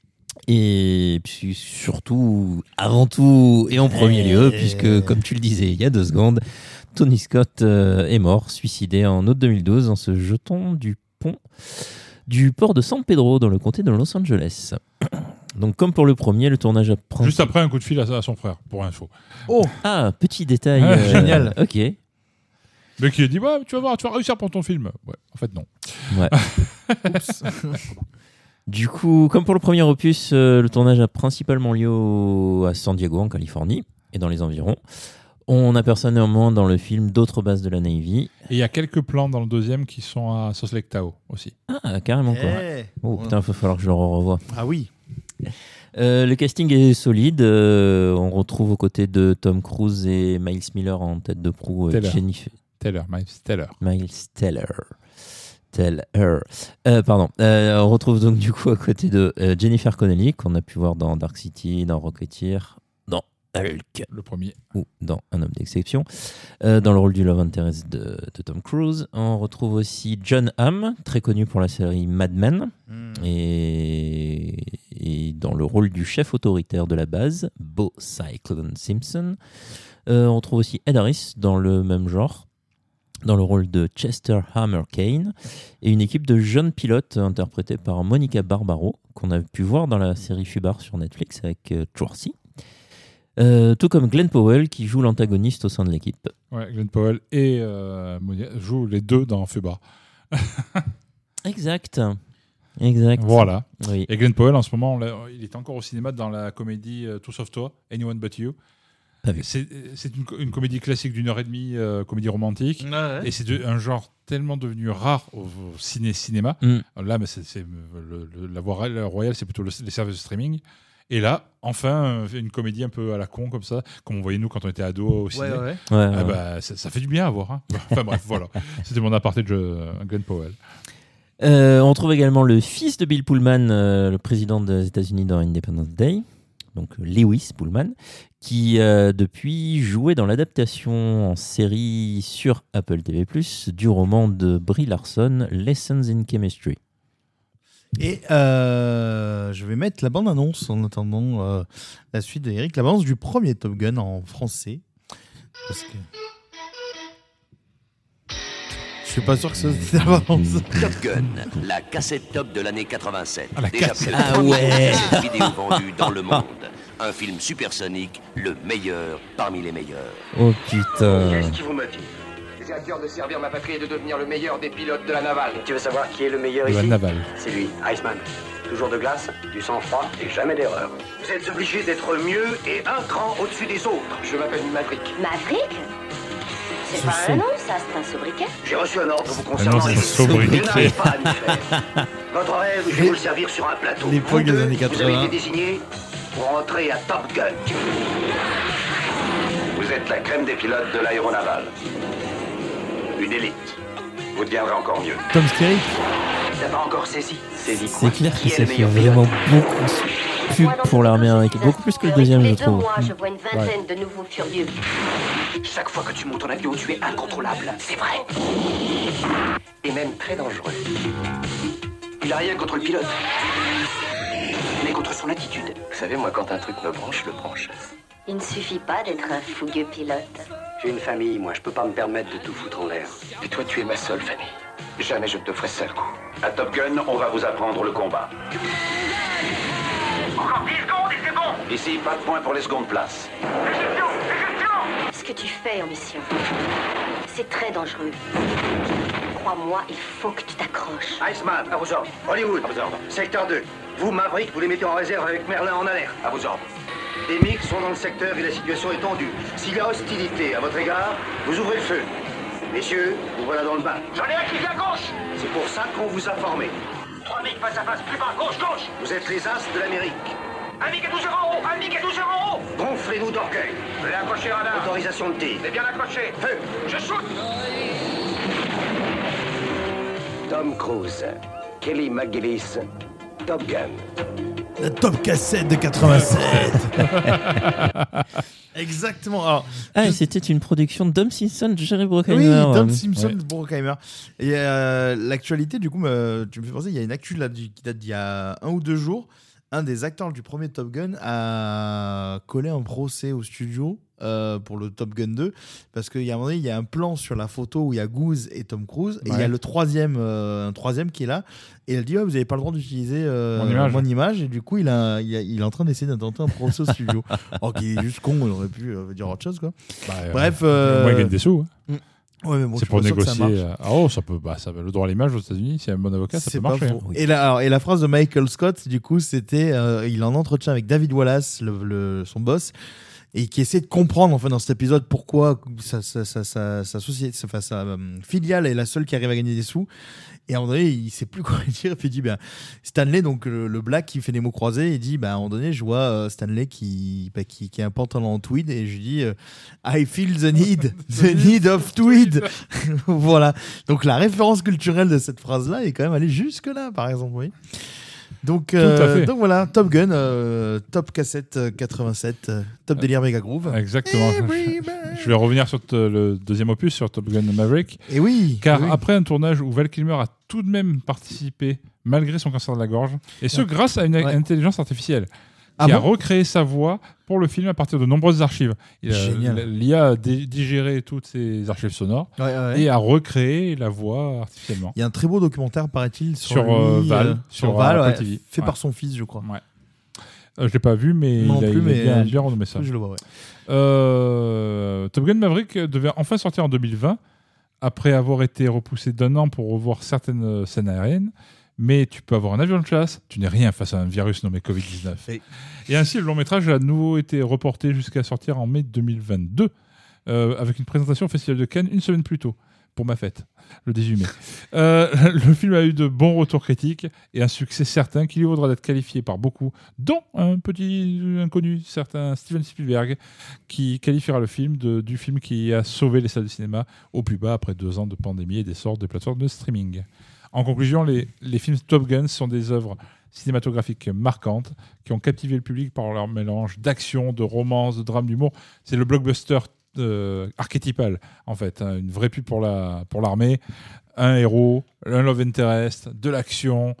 Et puis surtout, avant tout et en premier lieu, puisque comme tu le disais il y a 2 secondes, Tony Scott est mort, suicidé en août 2012 en se jetant du pont du port de San Pedro dans le comté de Los Angeles. Donc comme pour le premier, le tournage a Juste après un coup de fil à son frère, pour info. Oh, Ah, petit détail. génial. Ok. Mais qui a dit, ouais, tu vas voir, tu vas réussir pour ton film. Ouais, en fait, non. Ouais. Du coup, comme pour le premier opus, le tournage a principalement lieu à San Diego, en Californie, et dans les environs. On aperçoit néanmoins dans le film d'autres bases de la Navy. Et il y a quelques plans dans le deuxième qui sont à Sauce Lake Tahoe aussi. Ah, carrément quoi. Oh putain, il va falloir que je le revoie. Ah oui. Le casting est solide. On retrouve aux côtés de Tom Cruise et Miles Miller en tête de proue Taylor. Jennifer Miles Teller. Miles Teller. Tell Her. On retrouve donc du coup à côté de Jennifer Connelly, qu'on a pu voir dans Dark City, dans Rocketeer, dans Hulk, le premier, ou dans Un homme d'exception, dans le rôle du love interest de Tom Cruise. On retrouve aussi John Hamm, très connu pour la série Mad Men, et dans le rôle du chef autoritaire de la base, Bo Cyclone Simpson. On retrouve aussi Ed Harris dans le même genre, dans le rôle de Chester Hammer Kane, et une équipe de jeunes pilotes interprétés par Monica Barbaro, qu'on a pu voir dans la série Fubar sur Netflix avec Chouarcy. Tout comme Glenn Powell qui joue l'antagoniste au sein de l'équipe. Ouais, Glenn Powell et Monica jouent les deux dans Fubar. Exact. Voilà. Oui. Et Glenn Powell, en ce moment, il est encore au cinéma dans la comédie Two of Toi, Anyone But You. C'est une comédie classique d'1h30, comédie romantique. Ouais. Et c'est un genre tellement devenu rare au cinéma. Là, mais la voie royale, c'est plutôt les services de streaming. Et là, enfin, une comédie un peu à la con, comme ça, comme on voyait nous quand on était ados au ciné. Ça fait du bien à voir. Hein. Enfin bref, voilà. C'était mon aparté de Glenn Powell. On trouve également le fils de Bill Pullman, le président des États-Unis dans Independence Day, donc Lewis Pullman, qui depuis jouait dans l'adaptation en série sur Apple TV+, du roman de Brie Larson, Lessons in Chemistry. Et je vais mettre la bande-annonce en attendant la suite d'Eric, la bande-annonce du premier Top Gun en français. Parce que... je suis pas sûr que c'était la bande-annonce. Top Gun, la cassette top de l'année 87. Ah, la déjà cassette. plus de Ah ouais. cette vidéo vendue dans le monde. Un film supersonique, le meilleur parmi les meilleurs. Oh putain. Qu'est-ce qu'il vous me dit? J'ai à cœur de servir ma patrie et de devenir le meilleur des pilotes de la navale. Tu veux savoir qui est le meilleur De la ici? navale. C'est lui, Iceman. Toujours de glace, du sang-froid et jamais d'erreur. Vous êtes obligé d'être mieux et un cran au-dessus des autres. Je m'appelle Maverick. Maverick? C'est pas un nom, ça, c'est un sobriquet. J'ai reçu un ordre vous non, concernant. c'est et sobriquet. je n'arrive pas à m'y faire. Votre rêve, je vais vous le servir sur un plateau. L'époque Vous des deux, années Vous avez 80. été désigné pour entrer à Top Gun. Vous êtes la crème des pilotes de l'aéronaval. Une élite. Vous deviendrez encore mieux. Tom Skerritt. T'as pas encore saisi? Saisi C'est quoi? clair que Qui est ça le fait meilleur vraiment pilote? beaucoup pub pour l'armée américaine, beaucoup plus que le deuxième, je trouve. Moi, je vois une vingtaine de nouveaux furieux. Chaque fois que tu montes en avion, tu es incontrôlable. C'est vrai. Et même très dangereux. Il a rien contre le pilote, mais contre son attitude. Vous savez, moi, quand un truc me branche, je le branche. Il ne suffit pas d'être un fougueux pilote. J'ai une famille, moi, je peux pas me permettre de tout foutre en l'air. Et toi, tu es ma seule famille. Jamais je ne te ferai sale coup. À Top Gun, on va vous apprendre le combat. Encore 10 secondes et c'est bon. Ici, pas de points pour les secondes places. Ce que tu fais en mission, c'est très dangereux. Crois-moi, il faut que tu t'accroches. Iceman, à vos ordres. Hollywood, à vos ordres. Secteur 2. Vous, Maverick, vous les mettez en réserve avec Merlin en alerte. À vos ordres. Des MiG sont dans le secteur et la situation est tendue. S'il y a hostilité à votre égard, vous ouvrez le feu. Messieurs, vous voilà dans le bain. J'en ai un qui vient à gauche. C'est pour ça qu'on vous a formé. 3 MiG face à face, plus bas, gauche, gauche. Vous êtes les as de l'Amérique. Un MiG est toujours en haut, un MiG est toujours en haut. Gonflez-nous d'orgueil. Veuillez accrocher radar. Autorisation de tir. C'est bien accroché. Feu. Je shoot. Tom Cruise, Kelly McGillis, Top Gun. La top cassette de 87. Exactement. Alors, et c'était une production de Dom Simpson, de Jerry Bruckheimer. Oui, Dom Simpson de Bruckheimer. Et l'actualité, du coup, tu me fais penser, il y a une actu là, qui date d'il y a 1 ou 2 jours. Un des acteurs du premier Top Gun a collé un procès au studio pour le Top Gun 2 parce qu'il y a un moment donné, il y a un plan sur la photo où il y a Goose et Tom Cruise et il y a le troisième qui est là et elle dit vous n'avez pas le droit d'utiliser mon image et du coup il est en train d'essayer d'intenter un procès au studio. Alors qu'il est juste con, il aurait pu dire autre chose quoi. Bref, moi il gagne des sous. Hein. Ouais, mais bon, c'est pour négocier. Ça peut, le droit à l'image aux États-Unis, si y a un bon avocat, ça peut marcher. Hein. Et la phrase de Michael Scott, du coup, c'était il est en entretien avec David Wallace, son boss. et qui essaie de comprendre en fait dans cet épisode pourquoi sa société, sa filiale est la seule qui arrive à gagner des sous. Et à un moment donné, il sait plus quoi dire. Puis il dit Stanley, donc le black qui fait des mots croisés, il dit à un moment donné, je vois Stanley qui a un pantalon en tweed et je lui dis I feel the need of tweed. Voilà. Donc la référence culturelle de cette phrase-là est quand même allée jusque là, par exemple, oui. Donc voilà, Top Gun, Top Cassette 87, Top Délire Mega Groove. Exactement. Je vais revenir sur le deuxième opus, sur Top Gun Maverick. Et oui. Car après un tournage où Val Kilmer a tout de même participé, malgré son cancer de la gorge, et ce grâce à une intelligence artificielle qui a recréé sa voix pour le film à partir de nombreuses archives. L'IA a digéré toutes ces archives sonores et a recréé la voix artificiellement. Il y a un très beau documentaire, paraît-il, sur Val, sur Apple TV. Fait par son fils, je crois. Ouais. Je l'ai pas vu, mais il a bien renommé ça. Je le vois, Top Gun Maverick devait enfin sortir en 2020, après avoir été repoussé d'1 an pour revoir certaines scènes aériennes. Mais tu peux avoir un avion de chasse, tu n'es rien face à un virus nommé Covid-19. Et ainsi, le long métrage a de nouveau été reporté jusqu'à sortir en mai 2022, avec une présentation au Festival de Cannes une semaine plus tôt, pour ma fête, le 18 mai. Le film a eu de bons retours critiques et un succès certain qui lui vaudra d'être qualifié par beaucoup, dont un petit inconnu, certain Steven Spielberg, qui qualifiera le film du film qui a sauvé les salles de cinéma au plus bas après 2 ans de pandémie et d'essor des plateformes de streaming. En conclusion, les films Top Gun sont des œuvres cinématographiques marquantes qui ont captivé le public par leur mélange d'action, de romance, de drame, d'humour. C'est le blockbuster archétypal, en fait. Une vraie pub pour l'armée, un héros, un love interest, de l'action.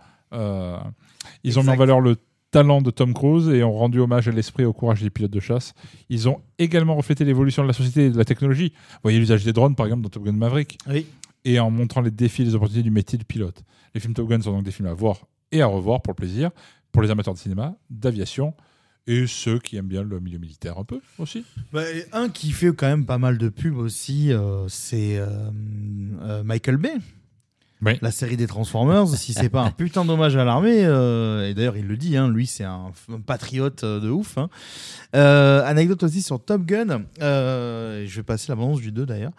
Ils ont mis en valeur le talent de Tom Cruise et ont rendu hommage à l'esprit et au courage des pilotes de chasse. Ils ont également reflété l'évolution de la société et de la technologie. Vous voyez l'usage des drones, par exemple, dans Top Gun Maverick. Oui. Et en montrant les défis et les opportunités du métier de pilote. Les films Top Gun sont donc des films à voir et à revoir pour le plaisir, pour les amateurs de cinéma, d'aviation et ceux qui aiment bien le milieu militaire un peu aussi. Un qui fait quand même pas mal de pubs aussi, c'est Michael Bay. Oui. La série des Transformers, si c'est pas un putain d'hommage à l'armée, et d'ailleurs il le dit, lui c'est un patriote de ouf. Anecdote aussi sur Top Gun, je vais passer la bande-annonce du 2 d'ailleurs.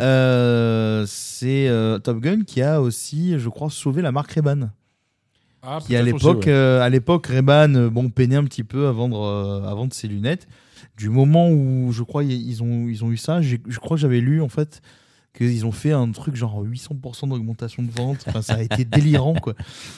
C'est Top Gun qui a aussi, je crois, sauvé la marque Ray-Ban. Qui à l'époque, Ray-Ban peinait un petit peu à vendre ses lunettes. Du moment où je crois ils ont eu ça, je crois que j'avais lu en fait qu'ils ont fait un truc genre 800% d'augmentation de vente. Enfin, ça a été délirant, quoi.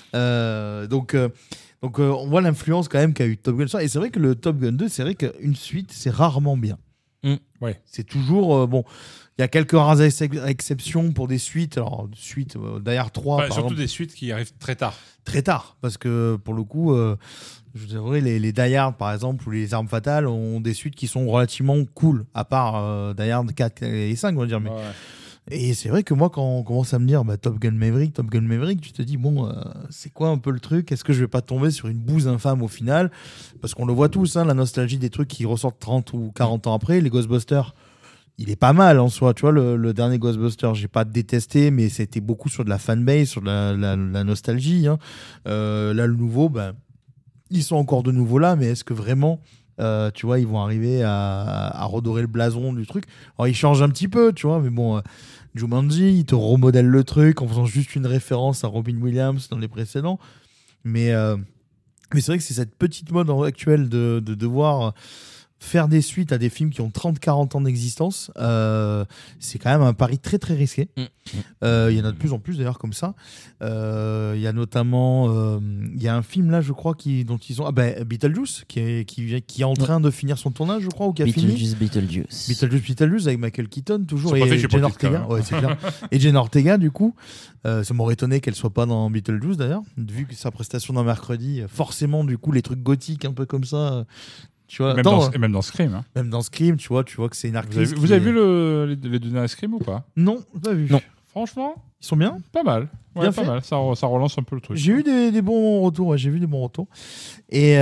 Donc, on voit l'influence quand même qu'a eu Top Gun. Et c'est vrai que le Top Gun 2, c'est vrai qu'une suite, c'est rarement bien. Ouais. C'est toujours... il y a quelques rares exceptions pour des suites. Alors, suite Die Hard 3, par surtout exemple. des suites qui arrivent très tard. Très tard, parce que pour le coup... je dirais les Die Hard par exemple ou les Armes Fatales ont des suites qui sont relativement cool, à part Die Hard 4 et 5 on va dire. Mais... Et c'est vrai que moi quand on commence à me dire Top Gun Maverick, tu te dis c'est quoi un peu le truc, est-ce que je vais pas tomber sur une bouse infâme au final, parce qu'on le voit tous, la nostalgie des trucs qui ressortent 30 ou 40 ans après. Les Ghostbusters, il est pas mal en soi, tu vois, le dernier Ghostbusters, j'ai pas détesté, mais c'était beaucoup sur de la fanbase, sur de la nostalgie. Là le nouveau, ils sont encore de nouveau là, mais est-ce que vraiment, tu vois, ils vont arriver à redorer le blason du truc? Alors, ils changent un petit peu, tu vois, mais bon, Jumanji, ils te remodèlent le truc en faisant juste une référence à Robin Williams dans les précédents. Mais c'est vrai que c'est cette petite mode actuelle de devoir faire des suites à des films qui ont 30-40 ans d'existence, c'est quand même un pari très très risqué. Il y en a de plus en plus d'ailleurs comme ça. Il y a notamment il y a un film là je crois dont ils ont Beetlejuice qui est en train de finir son tournage, je crois, ou qui a fini. Beetlejuice avec Michael Keaton toujours, et Jane Ortega. Ouais, c'est clair. Et Jane Ortega du coup, ça m'aurait étonné qu'elle soit pas dans Beetlejuice d'ailleurs, vu que sa prestation d'un mercredi, forcément du coup les trucs gothiques un peu comme ça. Tu vois, même dans Scream. Même dans Scream, tu vois que c'est une actrice. Vous avez vu les deux derniers Scream ou pas? Non, pas vu. Non. Franchement, ils sont bien. Pas mal. Ouais, bien pas mal. Ça relance un peu le truc. J'ai eu des bons retours. Ouais, j'ai vu des bons retours. Et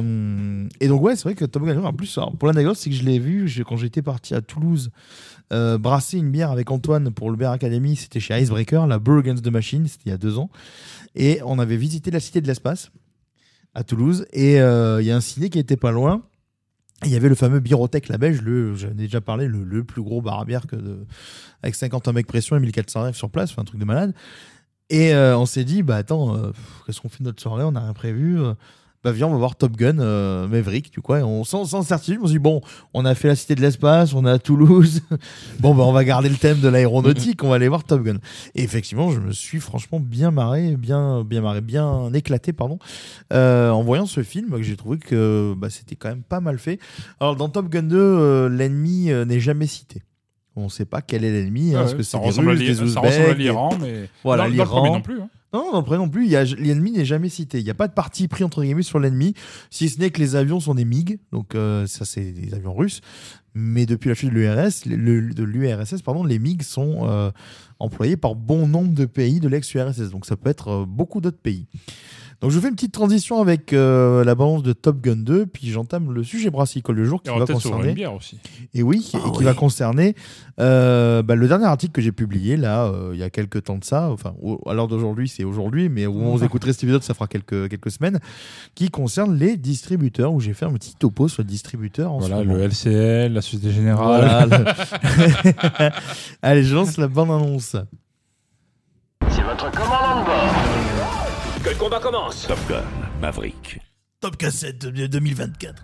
donc ouais, c'est vrai que Top Gun. En plus, pour l'anecdote, c'est que je l'ai vu quand j'étais parti à Toulouse brasser une bière avec Antoine pour le Bear Academy. C'était chez Icebreaker, la Brew Against the Machine. C'était il y a 2 ans. Et on avait visité la Cité de l'Espace à Toulouse. Et il y a un ciné qui était pas loin. Et il y avait le fameux Birotech la Belge, j'en ai déjà parlé, le plus gros bar à bière avec 51 mecs pression et 1400 rêves sur place, un truc de malade. Et on s'est dit, attends, qu'est-ce qu'on fait de notre soirée, on n'a rien prévu. Viens, on va voir Top Gun Maverick, tu vois. Et sans certitude, on s'est dit, bon, on a fait la Cité de l'Espace, on est à Toulouse. On va garder le thème de l'aéronautique, on va aller voir Top Gun. Et effectivement, je me suis franchement bien éclaté, en voyant ce film, que j'ai trouvé que c'était quand même pas mal fait. Alors, dans Top Gun 2, l'ennemi n'est jamais cité. On ne sait pas quel est l'ennemi. Est-ce que c'est des Russes, des Ouzbeks? Ça ressemble à l'Iran, mais voilà, dans le premier non plus. Non, dans le premier non plus, l'ennemi n'est jamais cité. Il n'y a pas de parti pris entre guillemets sur l'ennemi, si ce n'est que les avions sont des MiG, donc ça c'est des avions russes. Mais depuis la chute de l'URSS, les MiG sont employés par bon nombre de pays de l'ex-URSS, donc ça peut être beaucoup d'autres pays. Donc je fais une petite transition avec la balance de Top Gun 2, puis j'entame le sujet brassicole du jour qui va concerner. Une bière aussi. Et oui, qui va concerner le dernier article que j'ai publié là il y a quelques temps de ça, enfin à l'heure d'aujourd'hui c'est aujourd'hui, mais au moment où vous écouterez cet épisode ça fera quelques semaines, qui concerne les distributeurs, où j'ai fait un petit topo sur les distributeurs en ce moment. Le LCL, la Société Générale. Voilà, allez, je lance la bande-annonce. C'est votre commandant de bord. Que le combat commence. Top Gun Maverick. Top cassette de 2024.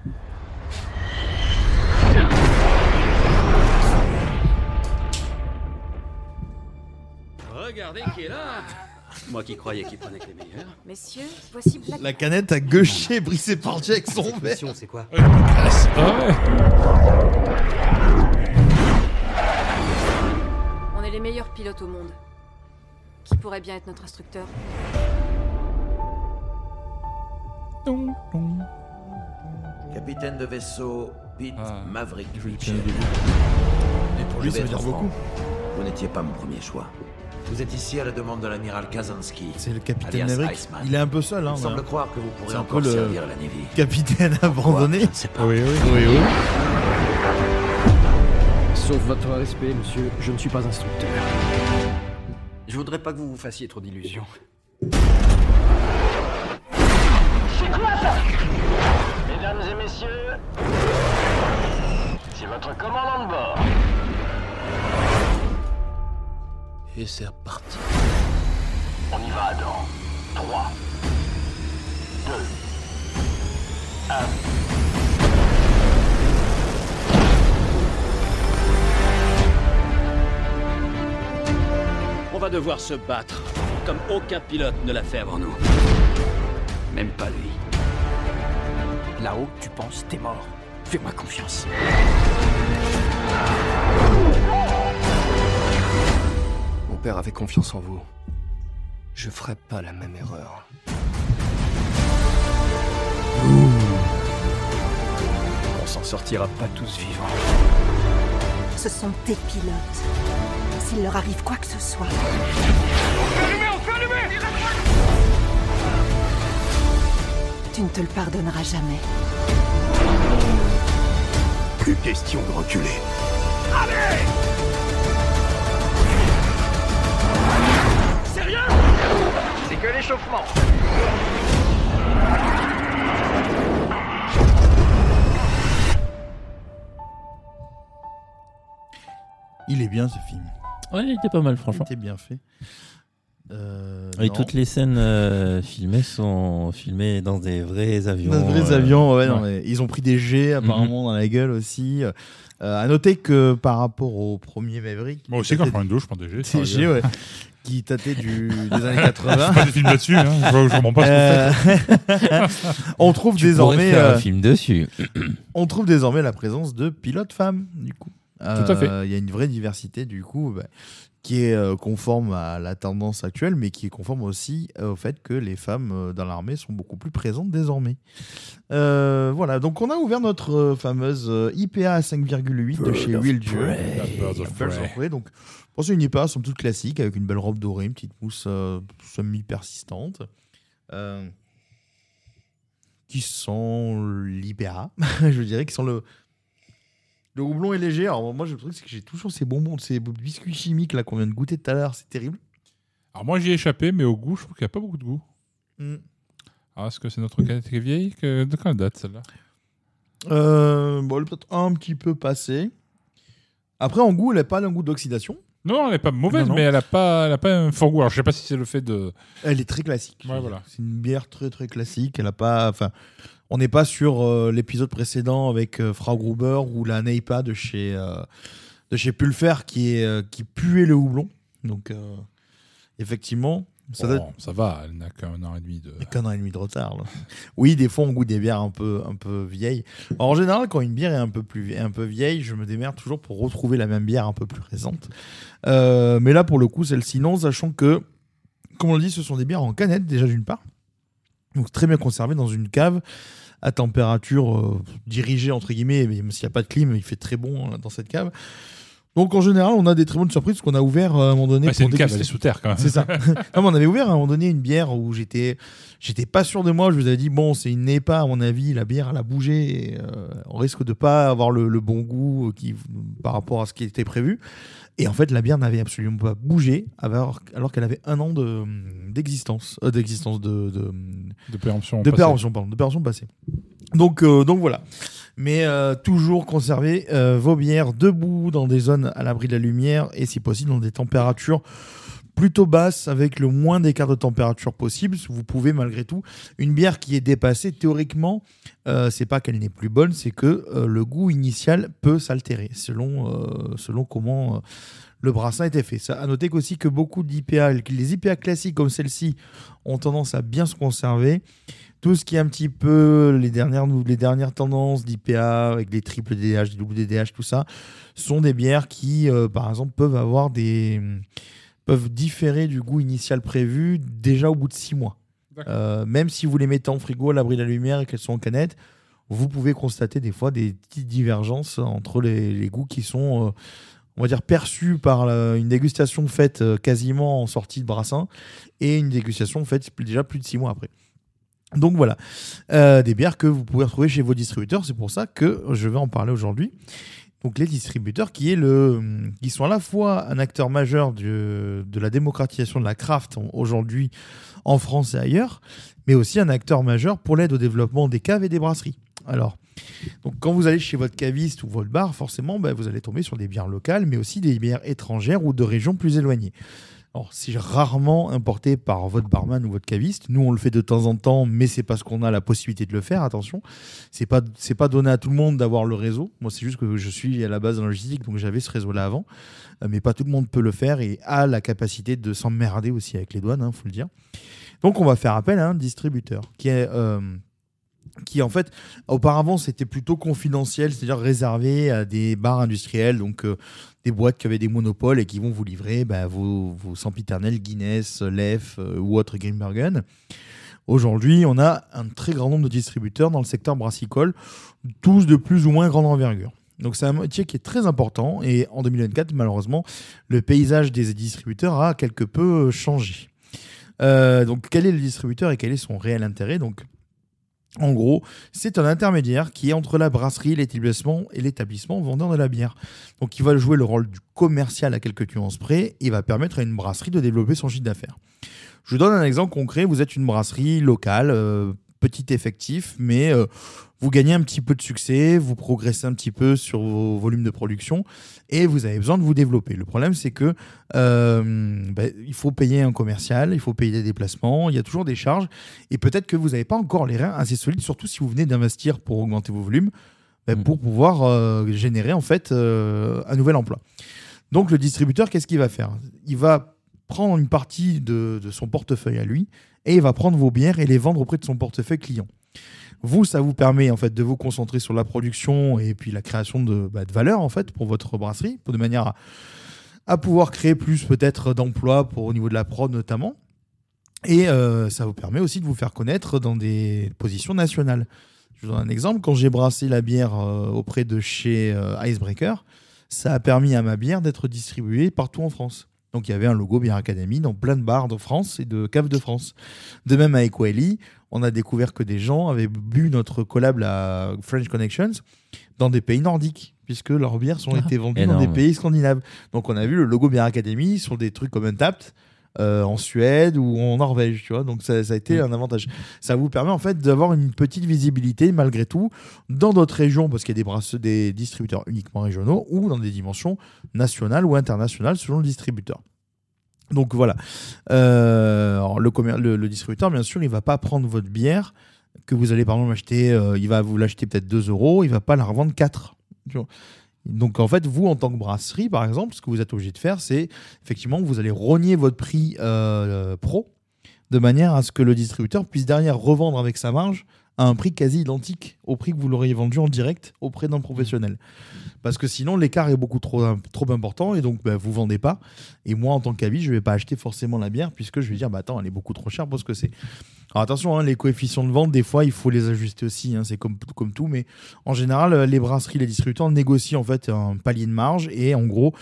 Regardez qui est là. Moi qui croyais qu'il prenait que les meilleurs. Messieurs, voici Black... La canette a gauché, brisé par Jack son verre. C'est quoi? On est les meilleurs pilotes au monde. Qui pourrait bien être notre instructeur? Capitaine de vaisseau, Pete Maverick. Et pour lui, ça veut dire beaucoup. Vous n'étiez pas mon premier choix. Vous êtes ici à la demande de l'amiral Kazansky. C'est le capitaine Maverick. Il est un peu seul. Il semble croire que vous pourrez c'est encore servir la Navy. Capitaine abandonné. Je ne sais pas. Oui. Sauf votre respect, monsieur, je ne suis pas instructeur. Je voudrais pas que vous vous fassiez trop d'illusions. C'est quoi ça? Mesdames et messieurs, c'est votre commandant de bord. Et c'est reparti. On y va dans 3, 2, 1. On va devoir se battre, comme aucun pilote ne l'a fait avant nous. Même pas lui. Là-haut, tu penses t'es mort. Fais-moi confiance. Mon père avait confiance en vous. Je ferai pas la même erreur. On s'en sortira pas tous vivants. Ce sont tes pilotes. S'il leur arrive quoi que ce soit... Tu ne te le pardonneras jamais. Plus question de reculer. Allez! C'est rien! C'est que l'échauffement. Il est bien ce film. Ouais, il était pas mal, franchement. Il était bien fait. Et toutes les scènes filmées sont filmées dans des vrais avions. Dans des vrais avions, ouais. Non, mais ils ont pris des jets apparemment dans la gueule aussi. À noter que par rapport au premier Maverick. Moi aussi, quand je prends une douche, je prends des jets. Des jets, ouais. Qui datait des années 80. C'est pas des films là-dessus, hein. Je comprends pas ce que c'est. On trouve désormais. Faire un film dessus. On trouve désormais la présence de pilotes femmes, du coup. Tout à fait. Il y a une vraie diversité, du coup, qui est conforme à la tendance actuelle, mais qui est conforme aussi au fait que les femmes dans l'armée sont beaucoup plus présentes désormais. Voilà, donc on a ouvert notre fameuse IPA à 5,8 de chez Will Dieu. Donc, c'est une IPA somme toute classique, avec une belle robe dorée, une petite mousse semi-persistante. Qui sent l'IPA, je dirais, qui sent le houblon est léger. Alors moi, le truc, c'est que j'ai toujours ces bonbons, ces biscuits chimiques là qu'on vient de goûter tout à l'heure. C'est terrible. Alors moi, j'y ai échappé, mais au goût, je trouve qu'il n'y a pas beaucoup de goût. Alors, est-ce que c'est notre canette qui est vieille? De quand elle date, celle-là? Bon, elle est peut-être un petit peu passée. Après, en goût, elle n'a pas un goût d'oxydation. Non, elle n'est pas mauvaise, mais elle n'a pas un fort goût. Alors, je ne sais pas si c'est le fait de... Elle est très classique. Ouais, voilà. C'est une bière très très classique. Elle a pas... Enfin, on n'est pas sur l'épisode précédent avec Frau Gruber ou la Neipa de chez Pulfer qui puait le houblon. Donc, effectivement... Ça va, elle n'a qu'un an et demi de... Qu'un an et demi de retard. Là. Oui, des fois, on goûte des bières un peu vieilles. Alors, en général, quand une bière est un peu vieille, je me démerde toujours pour retrouver la même bière un peu plus récente. Mais là, pour le coup, celle-ci, non, sachant que, comme on le dit, ce sont des bières en canette, déjà d'une part. Donc, très bien conservées dans une cave à température dirigée, entre guillemets. Mais s'il n'y a pas de clim, il fait très bon dans cette cave. Donc en général, on a des très bonnes surprises parce qu'on a ouvert à un moment donné. C'est une cave, elle est sous terre quand même. C'est ça. Non, mais on avait ouvert à un moment donné une bière où j'étais pas sûr de moi. Je vous avais dit bon, c'est une NEPA à mon avis. La bière elle a bougé. Et, on risque de pas avoir le bon goût par rapport à ce qui était prévu. Et en fait, la bière n'avait absolument pas bougé alors qu'elle avait 1 an d'existence, de péremption passée. Donc voilà. Mais toujours conserver vos bières debout dans des zones à l'abri de la lumière et si possible dans des températures plutôt basses avec le moins d'écart de température possible. Vous pouvez malgré tout, une bière qui est dépassée, théoriquement, c'est pas qu'elle n'est plus bonne, c'est que le goût initial peut s'altérer selon comment le brassin était fait. Ça, à noter qu'aussi que beaucoup d'IPA, les IPA classiques comme celle-ci, ont tendance à bien se conserver. Tout ce qui est un petit peu les dernières tendances d'IPA avec des triples DDH, des doubles DDH, tout ça, sont des bières qui, par exemple, peuvent différer du goût initial prévu déjà au bout de 6 mois. Même si vous les mettez en frigo à l'abri de la lumière et qu'elles sont en canette, vous pouvez constater des fois des petites divergences entre les goûts qui sont, on va dire, perçus par une dégustation faite quasiment en sortie de brassin et une dégustation faite déjà plus de 6 mois après. Donc voilà, des bières que vous pouvez retrouver chez vos distributeurs. C'est pour ça que je vais en parler aujourd'hui. Donc les distributeurs qui sont à la fois un acteur majeur de la démocratisation de la craft aujourd'hui en France et ailleurs, mais aussi un acteur majeur pour l'aide au développement des caves et des brasseries. Alors, donc quand vous allez chez votre caviste ou votre bar, forcément, vous allez tomber sur des bières locales, mais aussi des bières étrangères ou de régions plus éloignées. Alors, c'est rarement importé par votre barman ou votre caviste. Nous, on le fait de temps en temps, mais c'est parce qu'on a la possibilité de le faire. Attention, c'est pas donné à tout le monde d'avoir le réseau. Moi, c'est juste que je suis à la base dans la logistique, donc j'avais ce réseau-là avant. Mais pas tout le monde peut le faire et a la capacité de s'emmerder aussi avec les douanes, faut le dire. Donc, on va faire appel à un distributeur qui en fait, auparavant, c'était plutôt confidentiel, c'est-à-dire réservé à des bars industriels, donc des boîtes qui avaient des monopoles et qui vont vous livrer vos sempiternels Guinness, Leffe ou autres Grimbergen. Aujourd'hui, on a un très grand nombre de distributeurs dans le secteur brassicole, tous de plus ou moins grande envergure. Donc c'est un métier qui est très important et en 2024, malheureusement, le paysage des distributeurs a quelque peu changé. Donc quel est le distributeur et quel est son réel intérêt ? Donc, en gros, c'est un intermédiaire qui est entre la brasserie, l'établissement vendeur de la bière. Donc, il va jouer le rôle du commercial à quelques nuances près et va permettre à une brasserie de développer son chiffre d'affaires. Je vous donne un exemple concret. Vous êtes une brasserie locale, petit effectif, mais vous gagnez un petit peu de succès, vous progressez un petit peu sur vos volumes de production et vous avez besoin de vous développer. Le problème, c'est que il faut payer un commercial, il faut payer des déplacements, il y a toujours des charges et peut-être que vous n'avez pas encore les reins assez solides, surtout si vous venez d'investir pour augmenter vos volumes, pour pouvoir générer en fait un nouvel emploi. Donc le distributeur, qu'est-ce qu'il va faire ? Il va prendre une partie de son portefeuille à lui et il va prendre vos bières et les vendre auprès de son portefeuille client. Vous, ça vous permet en fait de vous concentrer sur la production et puis la création de valeur en fait pour votre brasserie, de manière à pouvoir créer plus peut-être d'emplois au niveau de la prod notamment. Et ça vous permet aussi de vous faire connaître dans des positions nationales. Je vous donne un exemple. Quand j'ai brassé la bière auprès de chez Icebreaker, ça a permis à ma bière d'être distribuée partout en France. Donc il y avait un logo Bière Academy dans plein de bars de France et de caves de France. De même avec Wiley, on a découvert que des gens avaient bu notre collab à French Connections dans des pays nordiques, puisque leurs bières ont été vendues dans des pays scandinaves. Donc on a vu le logo Bière Academy sur des trucs comme Untapped en Suède ou en Norvège, tu vois. Donc ça a été un avantage. Ça vous permet en fait d'avoir une petite visibilité malgré tout dans d'autres régions, parce qu'il y a des distributeurs uniquement régionaux ou dans des dimensions nationales ou internationales selon le distributeur. Donc voilà. Alors, le distributeur, bien sûr, il ne va pas prendre votre bière que vous allez par exemple acheter, il va vous l'acheter peut-être 2 €, il ne va pas la revendre 4. Tu vois. Donc en fait, vous en tant que brasserie, par exemple, ce que vous êtes obligé de faire, c'est effectivement que vous allez rogner votre prix pro de manière à ce que le distributeur puisse derrière revendre avec sa marge à un prix quasi identique au prix que vous l'auriez vendu en direct auprès d'un professionnel. Parce que sinon, l'écart est beaucoup trop important et donc vous ne vendez pas. Et moi, en tant qu'avis, je ne vais pas acheter forcément la bière puisque je vais dire, attends, elle est beaucoup trop chère pour ce que c'est. Alors attention, les coefficients de vente, des fois, il faut les ajuster aussi. C'est comme tout. Mais en général, les brasseries, les distributeurs négocient en fait un palier de marge et en gros,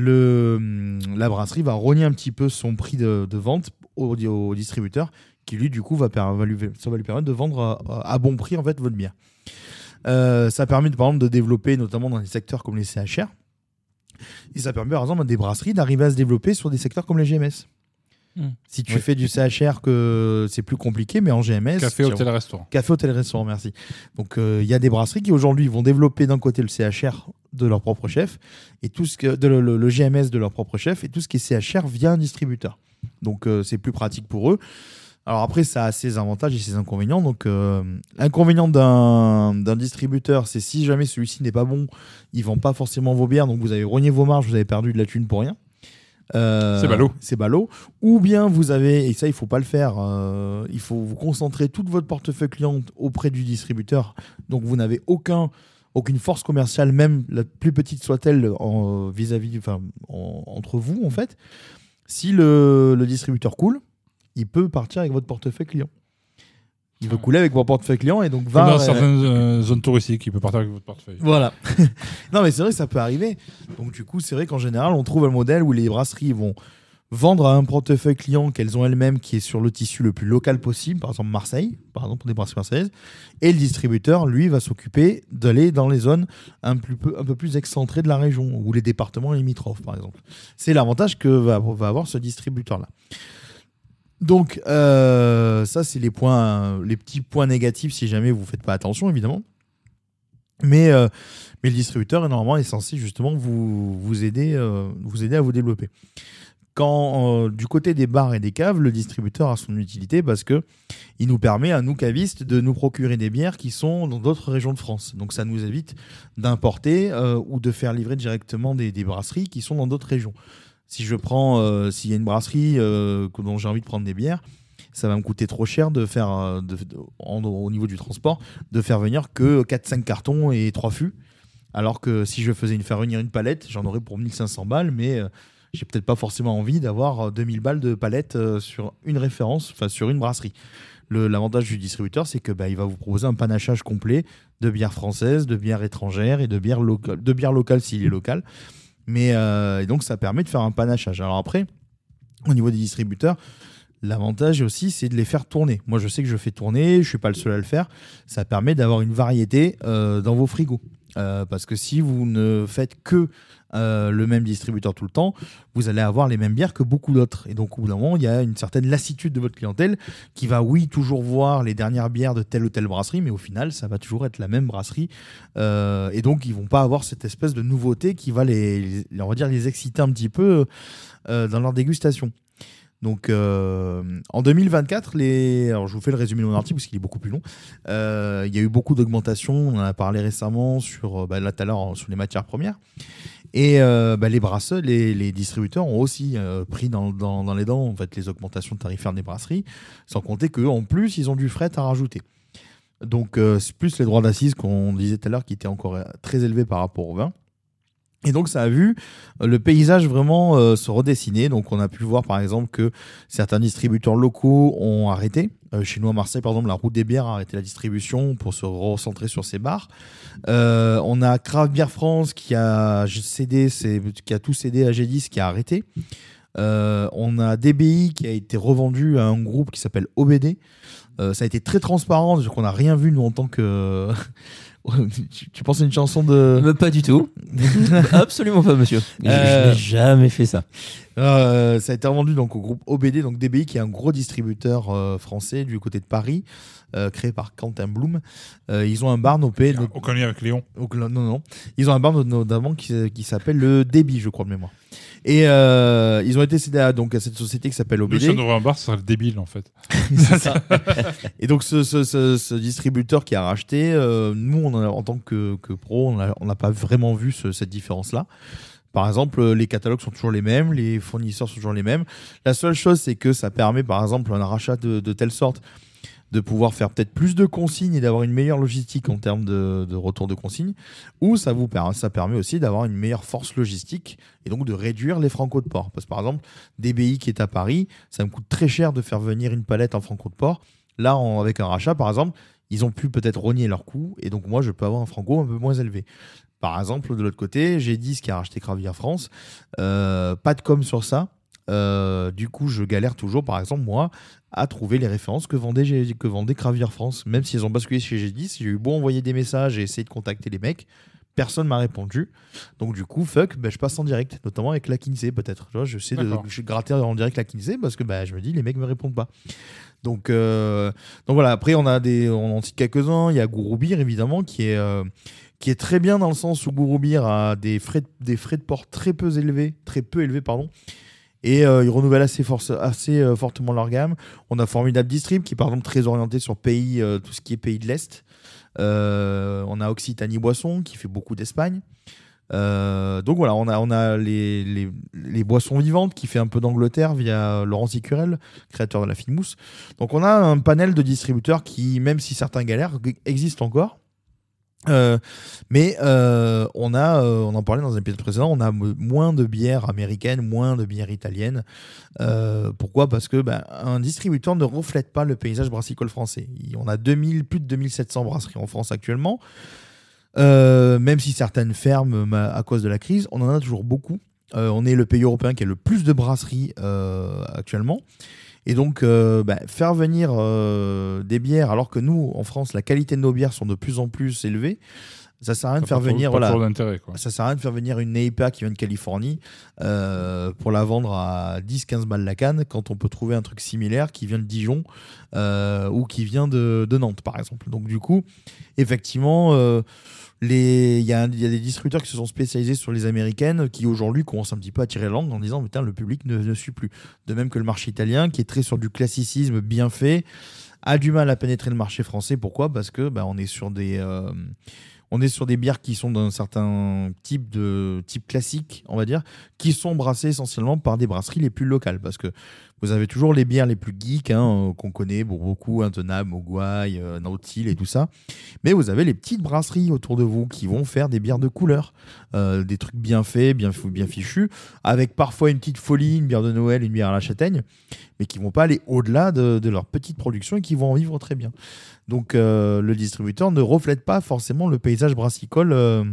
la brasserie va rogner un petit peu son prix de vente au distributeur qui lui, du coup, ça va lui permettre de vendre à bon prix en fait votre bière. Ça permet par exemple de développer notamment dans des secteurs comme les CHR et ça permet par exemple à des brasseries d'arriver à se développer sur des secteurs comme les GMS. Si tu fais du CHR, que c'est plus compliqué, mais en GMS... Café, hôtel, restaurant. Café, hôtel, restaurant, merci. Donc il y a des brasseries qui aujourd'hui vont développer d'un côté le CHR de leur propre chef et tout le GMS de leur propre chef et tout ce qui est CHR via un distributeur. Donc c'est plus pratique pour eux. Alors après, ça a ses avantages et ses inconvénients. Donc, l'inconvénient d'un distributeur, c'est si jamais celui-ci n'est pas bon, il ne vend pas forcément vos bières, donc vous avez rogné vos marges, vous avez perdu de la thune pour rien. C'est ballot. Ou bien vous avez, et ça il ne faut pas le faire, il faut vous concentrer tout votre portefeuille client auprès du distributeur. Donc vous n'avez aucune force commerciale, même la plus petite soit-elle, entre vous en fait. Si le distributeur coule, il peut partir avec votre portefeuille client. Il veut couler avec votre portefeuille client et donc va... Dans certaines zones touristiques, il peut partir avec votre portefeuille. Voilà. Non, mais c'est vrai que ça peut arriver. Donc du coup, c'est vrai qu'en général, on trouve un modèle où les brasseries vont vendre à un portefeuille client qu'elles ont elles-mêmes qui est sur le tissu le plus local possible, par exemple Marseille, par exemple pour des brasseries marseillaises, et le distributeur, lui, va s'occuper d'aller dans les zones un peu plus excentrées de la région ou les départements limitrophes, par exemple. C'est l'avantage que va avoir ce distributeur-là. Donc, ça, c'est les petits points négatifs si jamais vous ne faites pas attention, évidemment. Mais le distributeur, normalement, est censé justement vous aider à vous développer. Quand, du côté des bars et des caves, le distributeur a son utilité parce qu'il nous permet, à nous cavistes, de nous procurer des bières qui sont dans d'autres régions de France. Donc, ça nous évite d'importer ou de faire livrer directement des brasseries qui sont dans d'autres régions. Si je prends, s'il y a une brasserie dont j'ai envie de prendre des bières, ça va me coûter trop cher de faire, au niveau du transport, de faire venir que 4-5 cartons et 3 fûts. Alors que si je faisais faire venir une palette, j'en aurais pour 1500 balles, mais j'ai peut-être pas forcément envie d'avoir 2000 balles de palette sur une référence, enfin sur une brasserie. L'avantage du distributeur, c'est que il va vous proposer un panachage complet de bières françaises, de bières étrangères et de bières locales s'il est local. Mais et donc ça permet de faire un panachage. Alors après, au niveau des distributeurs, l'avantage aussi, c'est de les faire tourner. Moi, je sais que je fais tourner, je ne suis pas le seul à le faire. Ça permet d'avoir une variété dans vos frigos. Parce que si vous ne faites que le même distributeur tout le temps, vous allez avoir les mêmes bières que beaucoup d'autres. Et donc, au bout d'un moment, il y a une certaine lassitude de votre clientèle qui va, toujours voir les dernières bières de telle ou telle brasserie, mais au final, ça va toujours être la même brasserie. Et donc, ils ne vont pas avoir cette espèce de nouveauté qui va les exciter un petit peu dans leur dégustation. Donc en 2024, alors je vous fais le résumé de mon article parce qu'il est beaucoup plus long. Il y a eu beaucoup d'augmentations, on en a parlé récemment sur là tout à l'heure sur les matières premières. Et les brasseurs, les distributeurs ont aussi pris dans les dents en fait les augmentations tarifaires des brasseries, sans compter qu'en plus ils ont du fret à rajouter. Donc c'est plus les droits d'assises qu'on disait tout à l'heure qui étaient encore très élevés par rapport au vin. Et donc ça a vu le paysage vraiment se redessiner. Donc on a pu voir par exemple que certains distributeurs locaux ont arrêté. Chez nous à Marseille par exemple, la Route des Bières a arrêté la distribution pour se recentrer sur ses bars. On a Craft Beer France qui a tout cédé à G10 qui a arrêté. On a DBI qui a été revendu à un groupe qui s'appelle OBD. Ça a été très transparent, donc on n'a rien vu nous en tant que Tu penses à une chanson de... Pas du tout. Absolument pas, monsieur. Je n'ai jamais fait ça. Ça a été vendu donc au groupe OBD, donc DBI, qui est un gros distributeur français du côté de Paris, créé par Quentin Blum. Ils ont un bar nommé... Aucun lien avec Léon. Non. Ils ont un bar notamment qui s'appelle le Débit, je crois de mémoire. Et ils ont été cédés à cette société qui s'appelle OBD. Nous, si on ouvrait un bar, ce serait le débile, en fait. C'est ça. Et donc, ce distributeur qui a racheté, nous, en tant que pro, on n'a pas vraiment vu cette différence-là. Par exemple, les catalogues sont toujours les mêmes, les fournisseurs sont toujours les mêmes. La seule chose, c'est que ça permet, par exemple, un rachat de telle sorte de pouvoir faire peut-être plus de consignes et d'avoir une meilleure logistique en termes de retour de consignes, ou ça permet aussi d'avoir une meilleure force logistique et donc de réduire les francos de port. Parce que par exemple, DBI qui est à Paris, ça me coûte très cher de faire venir une palette en franco de port. Là, avec un rachat, par exemple, ils ont pu peut-être rogner leurs coûts et donc moi, je peux avoir un franco un peu moins élevé. Par exemple, de l'autre côté, G10 qui a racheté Cravière France, pas de com sur ça. Du coup, je galère toujours, par exemple, moi, à trouver les références que vendait Cravière France. Même s'ils ont basculé chez G10, j'ai eu beau envoyer des messages et essayer de contacter les mecs, personne m'a répondu. Donc du coup, je passe en direct, notamment avec la Kinsey peut-être. Tu vois, je sais je gratter en direct la Kinsey parce que je me dis les mecs me répondent pas. Donc voilà. Après, on en cite quelques-uns. Il y a Gouroubir évidemment qui est très bien dans le sens où Gouroubir a des frais de port très peu élevés, et ils renouvellent assez fortement leur gamme. On a Formidable Distrib qui est par exemple très orienté sur tout ce qui est pays de l'Est. On a Occitanie Boissons qui fait beaucoup d'Espagne. Donc voilà, on a les boissons vivantes qui fait un peu d'Angleterre via Laurent Sicurel, créateur de la fine mousse. Donc on a un panel de distributeurs qui, même si certains galèrent, existent encore. Mais on en parlait dans un épisode précédent, on a moins de bières américaines, moins de bières italiennes. Pourquoi ? Parce que un distributeur ne reflète pas le paysage brassicole français. On a plus de 2700 brasseries en France actuellement. Même si certaines ferment à cause de la crise, on en a toujours beaucoup. On est le pays européen qui a le plus de brasseries actuellement. Et donc, faire venir des bières, alors que nous, en France, la qualité de nos bières sont de plus en plus élevées, ça sert à rien de faire venir. Ça sert à rien de faire venir une NEIPA qui vient de Californie pour la vendre à 10-15 balles la canne quand on peut trouver un truc similaire qui vient de Dijon ou qui vient de Nantes, par exemple. Donc, du coup, effectivement, il y a des distributeurs qui se sont spécialisés sur les américaines qui aujourd'hui commencent un petit peu à tirer la langue en disant le public ne suit plus. De même que le marché italien qui est très sur du classicisme bien fait a du mal à pénétrer le marché français. Pourquoi ? Parce que on est sur des bières qui sont d'un certain type classique, on va dire, qui sont brassées essentiellement par des brasseries les plus locales. Parce que vous avez toujours les bières les plus geeks qu'on connaît pour beaucoup, Intenable, Mogwai, Nautil et tout ça. Mais vous avez les petites brasseries autour de vous qui vont faire des bières de couleur, des trucs bien faits, bien fichus, avec parfois une petite folie, une bière de Noël, une bière à la châtaigne, mais qui vont pas aller au-delà de leur petite production et qui vont en vivre très bien. Donc le distributeur ne reflète pas forcément le paysage brassicole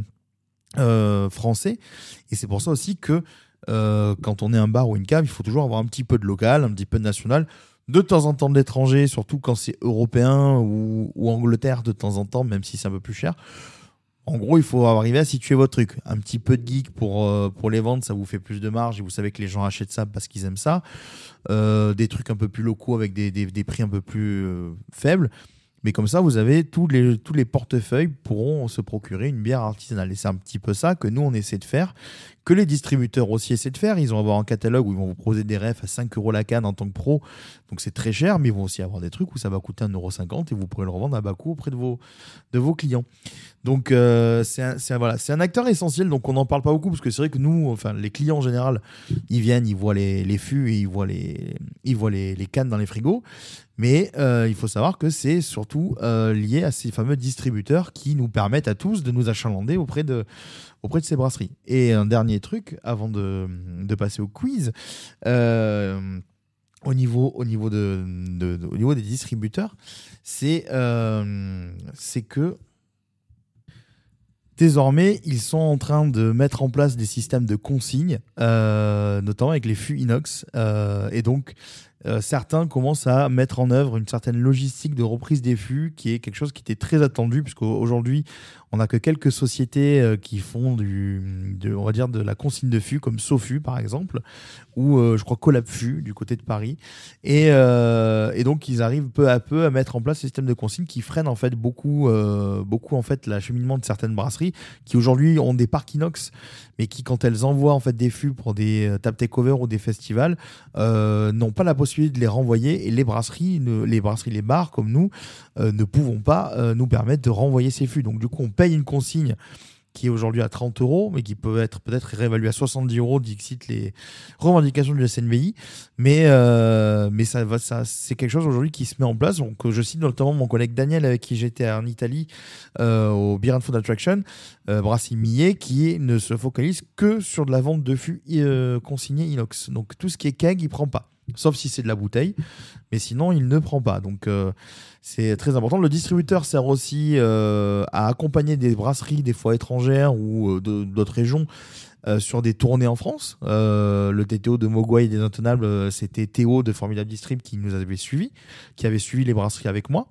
français. Et c'est pour ça aussi que quand on est un bar ou une cave, il faut toujours avoir un petit peu de local, un petit peu de national, de temps en temps de l'étranger, surtout quand c'est européen ou Angleterre de temps en temps, même si c'est un peu plus cher. En gros, il faut arriver à situer votre truc. Un petit peu de geek pour les ventes, ça vous fait plus de marge et vous savez que les gens achètent ça parce qu'ils aiment ça. Des trucs un peu plus locaux avec des prix un peu plus faibles. Mais comme ça, vous avez tous les portefeuilles pourront se procurer une bière artisanale. Et c'est un petit peu ça que nous, on essaie de faire, que les distributeurs aussi essaient de faire. Ils vont avoir un catalogue où ils vont vous proposer des refs à 5 € la canne en tant que pro. Donc c'est très cher, mais ils vont aussi avoir des trucs où ça va coûter 1,50 € et vous pourrez le revendre à bas coût auprès de vos clients. Donc c'est un acteur essentiel. Donc on n'en parle pas beaucoup parce que c'est vrai que nous, les clients en général, ils viennent, ils voient les fûts et ils voient les cannes dans les frigos. Mais il faut savoir que c'est surtout lié à ces fameux distributeurs qui nous permettent à tous de nous achalander auprès de ces brasseries. Et un dernier truc, avant de passer au quiz, au niveau des distributeurs, c'est que désormais, ils sont en train de mettre en place des systèmes de consignes, notamment avec les fûts inox. Et donc, certains commencent à mettre en œuvre une certaine logistique de reprise des fûts qui est quelque chose qui était très attendu, puisqu'aujourd'hui, on n'a que quelques sociétés qui font on va dire de la consigne de fûts, comme Sofu par exemple, ou je crois Collab Fût du côté de Paris. Et donc, ils arrivent peu à peu à mettre en place ce système de consigne qui freine en fait beaucoup en fait l'acheminement de certaines brasseries qui aujourd'hui ont des parcs inox, mais qui, quand elles envoient en fait des fûts pour des tap takeover ou des festivals, n'ont pas la possibilité de les renvoyer, et les bars comme nous ne pouvons pas nous permettre de renvoyer ces fûts. Donc du coup, on paye une consigne qui est aujourd'hui à 30 €, mais qui peut être peut-être réévalué à 70 €, dixit les revendications du SNVI. Mais ça, c'est quelque chose aujourd'hui qui se met en place. Donc, je cite notamment mon collègue Daniel, avec qui j'étais en Italie au Beer and Food Attraction, Brasserie Millet, qui ne se focalise que sur de la vente de fûts consignés inox. Donc, tout ce qui est keg, il ne prend pas. Sauf si c'est de la bouteille, mais sinon il ne prend pas. Donc c'est très important. Le distributeur sert aussi à accompagner des brasseries, des fois étrangères ou d'autres régions, sur des tournées en France. Le TTO de Mogwai et des Intenables, c'était Théo de Formidable Distrib qui nous avait suivis, qui avait suivi les brasseries avec moi.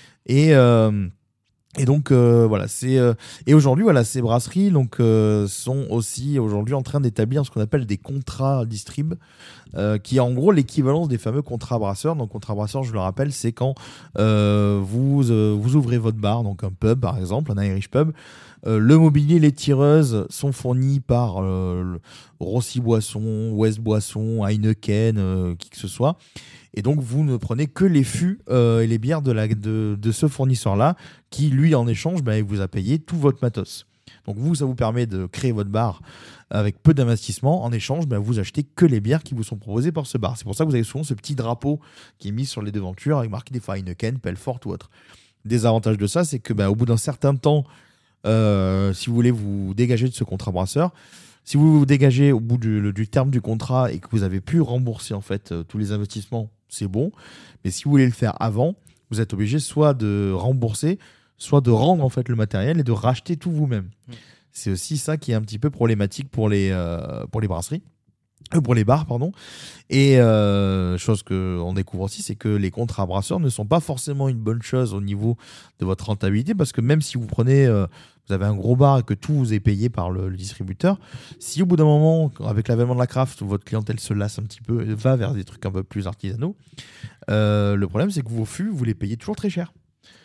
Et donc voilà, et aujourd'hui voilà, ces brasseries donc sont aussi aujourd'hui en train d'établir ce qu'on appelle des contrats distrib, qui est en gros l'équivalence des fameux contrats brasseurs. Donc contrat brasseur, je le rappelle, c'est quand vous ouvrez votre bar, donc un pub par exemple, un Irish pub. Le mobilier, les tireuses sont fournis par Rossi Boisson, West Boisson, Heineken, qui que ce soit. Et donc, vous ne prenez que les fûts et les bières de ce fournisseur-là, qui, lui, en échange, il vous a payé tout votre matos. Donc, ça vous permet de créer votre bar avec peu d'investissement. En échange, vous achetez que les bières qui vous sont proposées par ce bar. C'est pour ça que vous avez souvent ce petit drapeau qui est mis sur les devantures avec marqué des fois Heineken, Pelfort ou autre. Des avantages de ça, c'est que au bout d'un certain temps, si vous voulez vous dégager de ce contrat brasseur, si vous vous dégagez au bout du terme du contrat et que vous avez pu rembourser en fait tous les investissements, c'est bon. Mais si vous voulez le faire avant, vous êtes obligé soit de rembourser, soit de rendre en fait le matériel et de racheter tout vous-même. C'est aussi ça qui est un petit peu problématique pour les brasseries. Pour les bars, pardon. Et chose qu'on découvre aussi, c'est que les contrats brasseurs ne sont pas forcément une bonne chose au niveau de votre rentabilité, parce que même si vous prenez, vous avez un gros bar et que tout vous est payé par le distributeur, si au bout d'un moment, avec l'avènement de la craft, votre clientèle se lasse un petit peu et va vers des trucs un peu plus artisanaux, le problème c'est que vos fûts, vous les payez toujours très cher.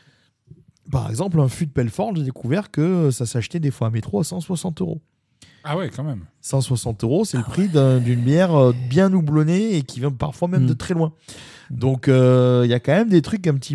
Par exemple, un fût de Pelfort, j'ai découvert que ça s'achetait des fois à métro à 160 €. Ah ouais, quand même. 160 €, c'est le prix d'une bière bien houblonnée et qui vient parfois même de très loin. Donc il y a quand même des trucs un petit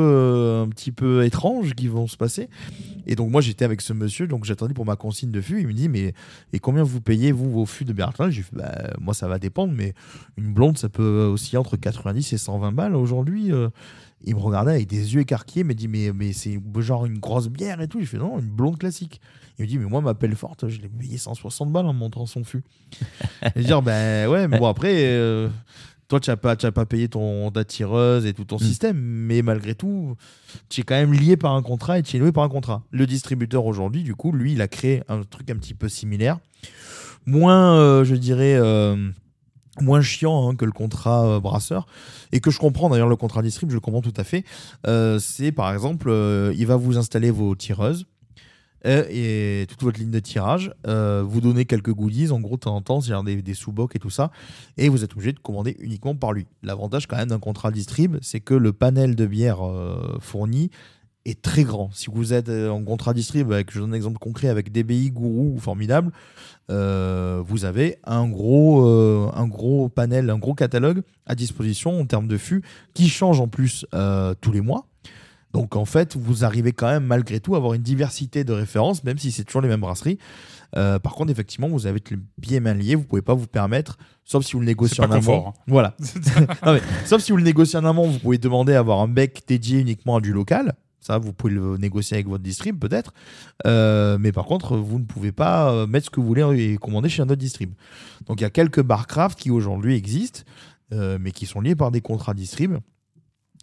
peu étranges qui vont se passer. Et donc moi j'étais avec ce monsieur, donc j'attendais pour ma consigne de fûts. Il me dit et combien vous payez vous vos fûts de bière? J'ai fait moi ça va dépendre, mais une blonde ça peut osciller entre 90 et 120 balles aujourd'hui. Il me regardait avec des yeux écarquillés, me dit mais c'est genre une grosse bière et tout. J'ai fait non, une blonde classique. Il me dit mais moi ma Pelfort, je l'ai payé 160 balles en montrant son fût. Et dire ouais, mais bon après toi tu n'as pas payé ta tireuse et tout ton système, mais malgré tout tu es quand même lié par un contrat et tu es loué par un contrat. Le distributeur aujourd'hui du coup lui il a créé un truc un petit peu similaire, moins je dirais moins chiant que le contrat brasseur, et que je comprends d'ailleurs. Le contrat distrib, je le comprends tout à fait. C'est par exemple il va vous installer vos tireuses et toute votre ligne de tirage, vous donner quelques goodies en gros de temps en temps, c'est-à-dire des sous-bocs et tout ça, et vous êtes obligé de commander uniquement par lui. L'avantage quand même d'un contrat distrib, c'est que le panel de bières fourni est très grand. Si vous êtes en contrat distrib, je donne un exemple concret avec DBI, Gourou ou Formidable, vous avez un gros panel, un gros catalogue à disposition en termes de fûts qui change en plus tous les mois. Donc en fait, vous arrivez quand même malgré tout à avoir une diversité de références, même si c'est toujours les mêmes brasseries. Par contre, effectivement, vous avez le pied main lié, vous pouvez pas vous permettre, sauf si vous le négociez en amont. Confort, hein. Voilà. Non, mais, sauf si vous le négociez en amont, vous pouvez demander à avoir un bec dédié uniquement à du local. Ça, vous pouvez le négocier avec votre distrib peut-être. Mais par contre, vous ne pouvez pas mettre ce que vous voulez et commander chez un autre distrib. Donc il y a quelques barcraft qui aujourd'hui existent, mais qui sont liés par des contrats distrib.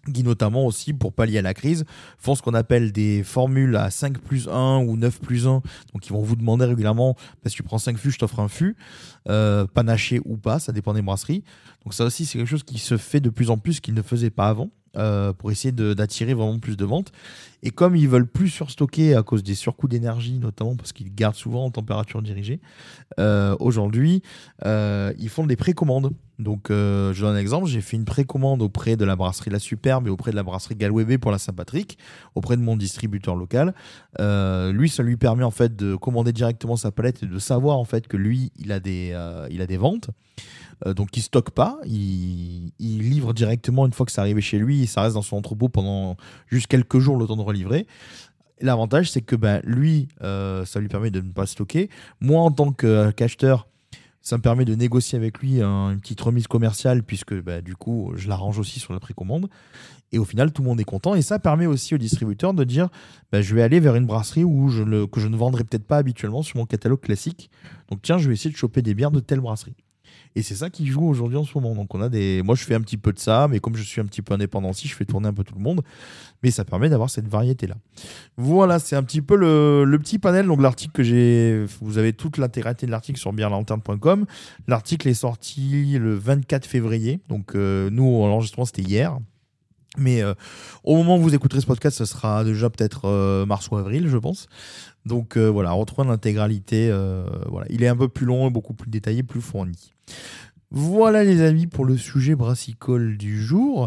qui notamment aussi, pour pallier à la crise, font ce qu'on appelle des formules à 5+1 ou 9+1. Donc ils vont vous demander régulièrement, si tu prends 5 fûts, je t'offre un fût, panaché ou pas, ça dépend des brasseries. Donc ça aussi, c'est quelque chose qui se fait de plus en plus, qu'ils ne faisaient pas avant, pour essayer d'attirer vraiment plus de ventes. Et comme ils veulent plus surstocker à cause des surcoûts d'énergie, notamment parce qu'ils gardent souvent en température dirigée, aujourd'hui, ils font des précommandes. Donc, je donne un exemple. J'ai fait une précommande auprès de la brasserie La Superbe et auprès de la brasserie Galwébé pour la Saint-Patrick, auprès de mon distributeur local. Lui, ça lui permet en fait de commander directement sa palette et de savoir en fait que lui, il a des ventes. Donc, il ne stocke pas. Il livre directement une fois que c'est arrivé chez lui. Et ça reste dans son entrepôt pendant juste quelques jours, le temps de relivrer. Et l'avantage, c'est que lui, ça lui permet de ne pas stocker. Moi, en tant qu'acheteur, ça me permet de négocier avec lui une petite remise commerciale puisque du coup, je l'arrange aussi sur la précommande. Et au final, tout le monde est content. Et ça permet aussi au distributeur de dire je vais aller vers une brasserie que je ne vendrai peut-être pas habituellement sur mon catalogue classique. Donc tiens, je vais essayer de choper des bières de telle brasserie. Et c'est ça qui joue aujourd'hui en ce moment. Donc moi, je fais un petit peu de ça, mais comme je suis un petit peu indépendant aussi, je fais tourner un peu tout le monde. Mais ça permet d'avoir cette variété-là. Voilà, c'est un petit peu le petit panel. Donc l'article que j'ai, vous avez toute l'intégralité de l'article sur bièrelanterne.com. L'article est sorti le 24 février. Donc nous, l'enregistrement, c'était hier. Mais au moment où vous écouterez ce podcast, ce sera déjà peut-être mars ou avril, je pense. Donc voilà, retrouvez l'intégralité. Voilà. Il est un peu plus long, beaucoup plus détaillé, plus fourni. Voilà les amis pour le sujet brassicole du jour.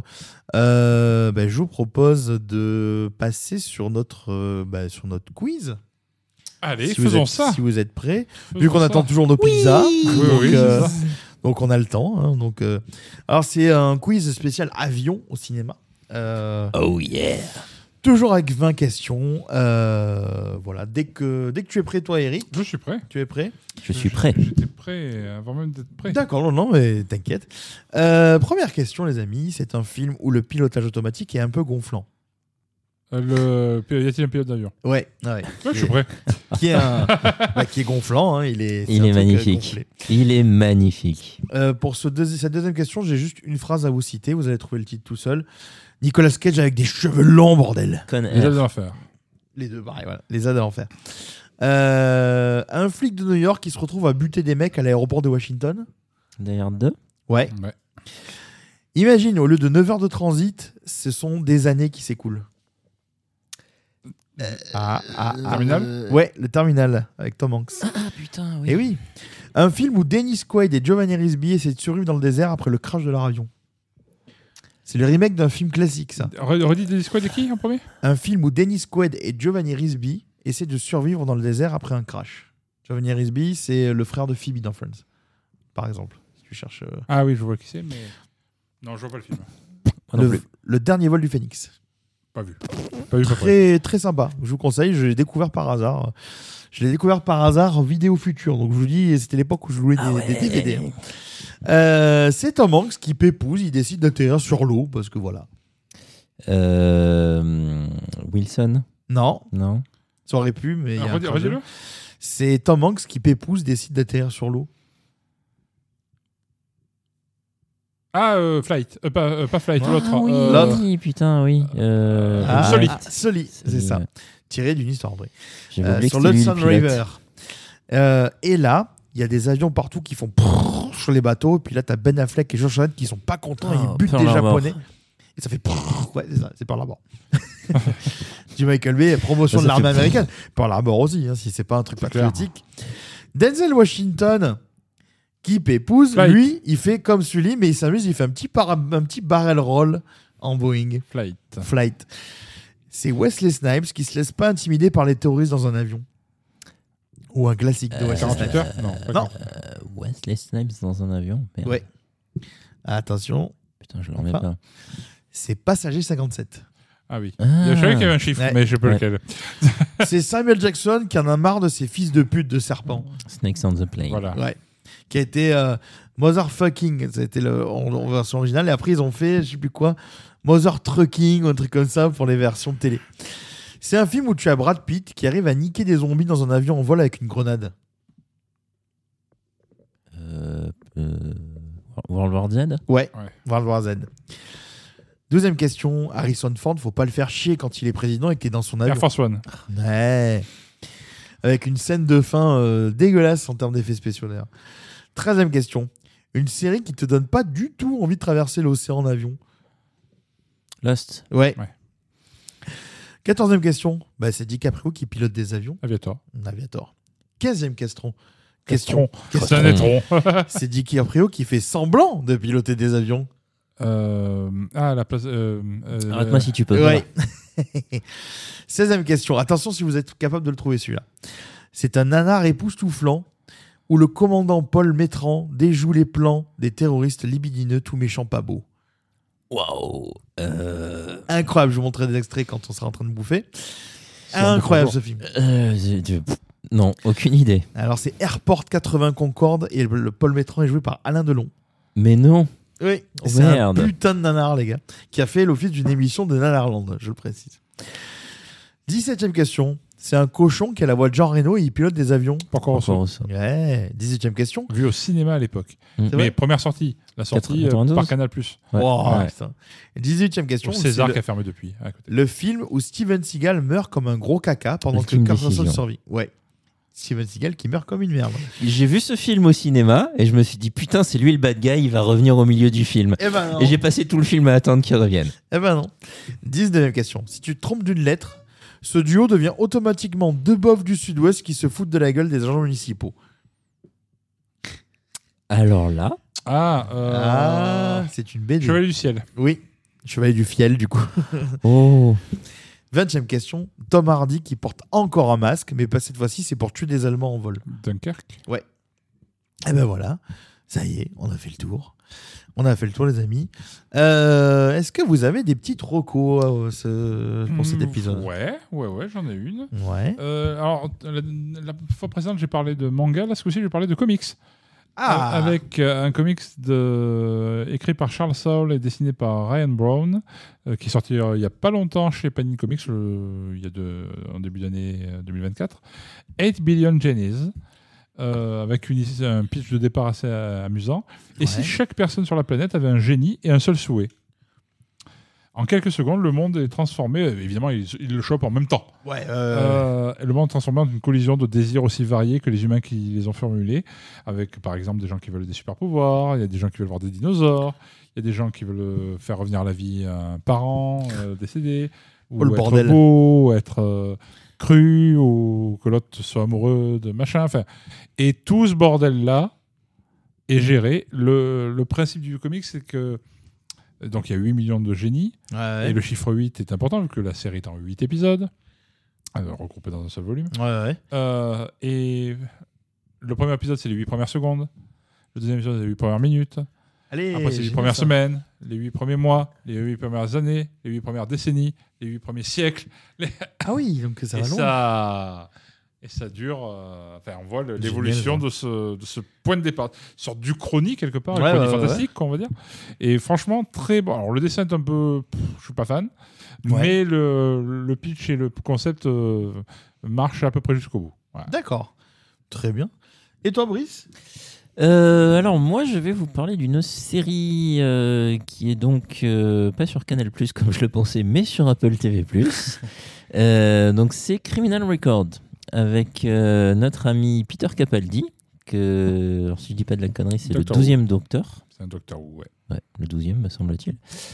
Je vous propose de passer sur notre quiz. Allez, faisons ça. Si vous êtes prêts. Vu qu'on attend toujours nos pizzas. Donc on a le temps. Hein, alors c'est un quiz spécial avion au cinéma. Oh yeah. Toujours avec 20 questions. Voilà. Dès que tu es prêt, toi, Eric. Je suis prêt. Tu es prêt ? Je suis prêt. J'étais prêt avant même d'être prêt. D'accord, non, mais t'inquiète. Première question, les amis. C'est un film où le pilotage automatique est un peu gonflant. Y a-t-il un pilote d'avion ? Ouais, je suis prêt. Qui est gonflant. Hein, il est magnifique. Il est magnifique. Pour cette deuxième question, j'ai juste une phrase à vous citer. Vous allez trouver le titre tout seul. Nicolas Cage avec des cheveux longs, bordel. Les aides de l'enfer. Les deux, pareil, voilà. Les aides de l'enfer. Un flic de New York qui se retrouve à buter des mecs à l'aéroport de Washington. D'ailleurs, 2. Ouais. Imagine, au lieu de 9 heures de transit, ce sont des années qui s'écoulent. Terminal ? Ouais, le Terminal, avec Tom Hanks. Ah putain, oui. Et oui. Un film où Dennis Quaid et Giovanni Ribisi essaient de survivre dans le désert après le crash de leur avion. C'est le remake d'un film classique, ça. Redis Dennis Quaid et qui en premier ? Un film où Dennis Quaid et Giovanni Ribisi essaient de survivre dans le désert après un crash. Giovanni Ribisi, c'est le frère de Phoebe dans Friends, par exemple. Si tu cherches. Ah oui, je vois qui c'est, mais non, je vois pas le film. Le dernier vol du Phénix. Pas vu. Très sympa. Je vous conseille. Je l'ai découvert par hasard. Vidéo Future. Donc je vous dis, c'était l'époque où je louais des DVD. C'est Tom Hanks qui pépouze. Il décide d'atterrir sur l'eau parce que voilà. Wilson. Non. Ça aurait pu, mais. Redis-le. C'est Tom Hanks qui pépouze, décide d'atterrir sur l'eau. Flight. Pas Flight, l'autre. Oui, putain, oui. Sully, c'est ça. Tiré d'une histoire vraie. Sur l'Hudson River. Et là, il y a des avions partout qui font sur les bateaux. Et puis là, t'as Ben Affleck et Josh Allen qui sont pas contents. Ils butent des Japonais. Et ça fait ouais, c'est ça, c'est Pearl Harbor. Du Michael Bay, promotion de l'armée américaine. Pearl Harbor aussi, si c'est pas un truc patriotique. Denzel Washington qui pépouze, Flight. Lui, il fait comme Sully, mais il s'amuse, il fait un petit barrel roll en Boeing. Flight. C'est Wesley Snipes qui se laisse pas intimider par les terroristes dans un avion. Ou un classique de Wesley Snipes. Non. Wesley Snipes dans un avion. Merde. Ouais. Attention. Putain, je l'en remets pas. C'est Passager 57. Ah oui. Je savais qu'il y avait un chiffre, mais je sais pas lequel. C'est Samuel Jackson qui en a marre de ces fils de pute de serpents. Snakes on the Plane. Voilà. Ouais. Qui a été Motherfucking, c'était en version originale. Et après, ils ont fait, je sais plus quoi, Mother Trucking ou un truc comme ça pour les versions de télé. C'est un film où tu as Brad Pitt qui arrive à niquer des zombies dans un avion en vol avec une grenade. World War Z ? Ouais. World War Z. Deuxième question, Harrison Ford, faut pas le faire chier quand il est président et qu'il est dans son avion. Air Force One. Ouais. Avec une scène de fin dégueulasse en termes d'effets spéciaux d'ailleurs. 13e question, une série qui te donne pas du tout envie de traverser l'océan en avion. Lost. Ouais. 14e question, c'est DiCaprio qui pilote des avions. Aviator. 15e question. C'est un étron. C'est DiCaprio qui fait semblant de piloter des avions. La place. Arrête-moi si tu peux. Ouais. 16e question. Attention si vous êtes capable de le trouver celui-là. C'est un nanar époustouflant où le commandant Paul Métran déjoue les plans des terroristes libidineux tout méchants pas beaux. Waouh. Incroyable. Je vous montrerai des extraits quand on sera en train de bouffer. Incroyable ce film. Non, aucune idée. Alors c'est Airport 80 Concorde et le Paul Métran est joué par Alain Delon. Mais non. Oui, c'est un putain de nanar, les gars, qui a fait l'office d'une émission de Nanarland, je le précise. 17e question. C'est un cochon qui a la voix de Jean Reno et il pilote des avions. Porco Rosso. Ouais. 18e question. Vu au cinéma à l'époque. Mais première sortie. La sortie 92. par Canal+. Ouais. Ouais. 18e question. César qui a fermé depuis. À côté. Le film où Steven Seagal meurt comme un gros caca pendant que Carson survit. Ouais. Steven Seagal qui meurt comme une merde. J'ai vu ce film au cinéma et je me suis dit putain, c'est lui le bad guy, il va revenir au milieu du film. Et j'ai passé tout le film à attendre qu'il revienne. Eh ben non. 19e question. Si tu te trompes d'une lettre, ce duo devient automatiquement deux bofs du Sud-Ouest qui se foutent de la gueule des agents municipaux. Alors là. C'est une BD. Chevalier du ciel. Oui. Chevalier du fiel, du coup. Oh. 20e question. Tom Hardy qui porte encore un masque, mais pas cette fois-ci, c'est pour tuer des Allemands en vol. Dunkerque. Ouais. Et ben voilà. Ça y est, on a fait le tour. Les amis. Est-ce que vous avez des petites recos pour cet épisode ? Ouais, j'en ai une. Ouais. Alors, la fois précédente, j'ai parlé de manga. Là, ce coup-ci, je vais parler de comics. Avec un comics écrit par Charles Soule et dessiné par Ryan Brown, qui est sorti il n'y a pas longtemps chez Panini Comics, en début d'année 2024. 8 Billion Jennies. Avec un pitch de départ assez amusant. Et si chaque personne sur la planète avait un génie et un seul souhait. En quelques secondes, le monde est transformé. Évidemment, ils le chopent en même temps. Le monde est transformé en une collision de désirs aussi variés que les humains qui les ont formulés. Avec, par exemple, des gens qui veulent des super pouvoirs. Il y a des gens qui veulent voir des dinosaures. Il y a des gens qui veulent faire revenir à la vie un parent décédé. Ou le être bordel. beau, être cru, ou que l'autre soit amoureux de machin. Enfin, et tout ce bordel-là est géré. Le principe du comic, c'est que donc il y a 8 millions de génies, et le chiffre 8 est important vu que la série est en 8 épisodes, regroupés dans un seul volume. Et le premier épisode, c'est les 8 premières secondes. Le deuxième épisode, c'est les 8 premières minutes. Après, c'est les 8 premières semaines, les 8 premiers mois, les 8 premières années, les 8 premières décennies, les 8 premiers siècles. Ah oui, donc ça va loin. Et ça dure. On voit l'évolution de ce point de départ. Une sorte d'Uchronie, quelque part, une Uchronie fantastique, on va dire. Et franchement, très bon. Alors, le dessin est un peu. Je suis pas fan. Mais le pitch et le concept marchent à peu près jusqu'au bout. Voilà. D'accord. Très bien. Et toi, Brice ? Alors moi je vais vous parler d'une série qui est donc pas sur Canal+ comme je le pensais, mais sur Apple TV+. Donc c'est Criminal Record avec notre ami Peter Capaldi, alors si je dis pas de la connerie, c'est le 12e Docteur. C'est un Docteur Who, ouais, le 12e me semble-t-il.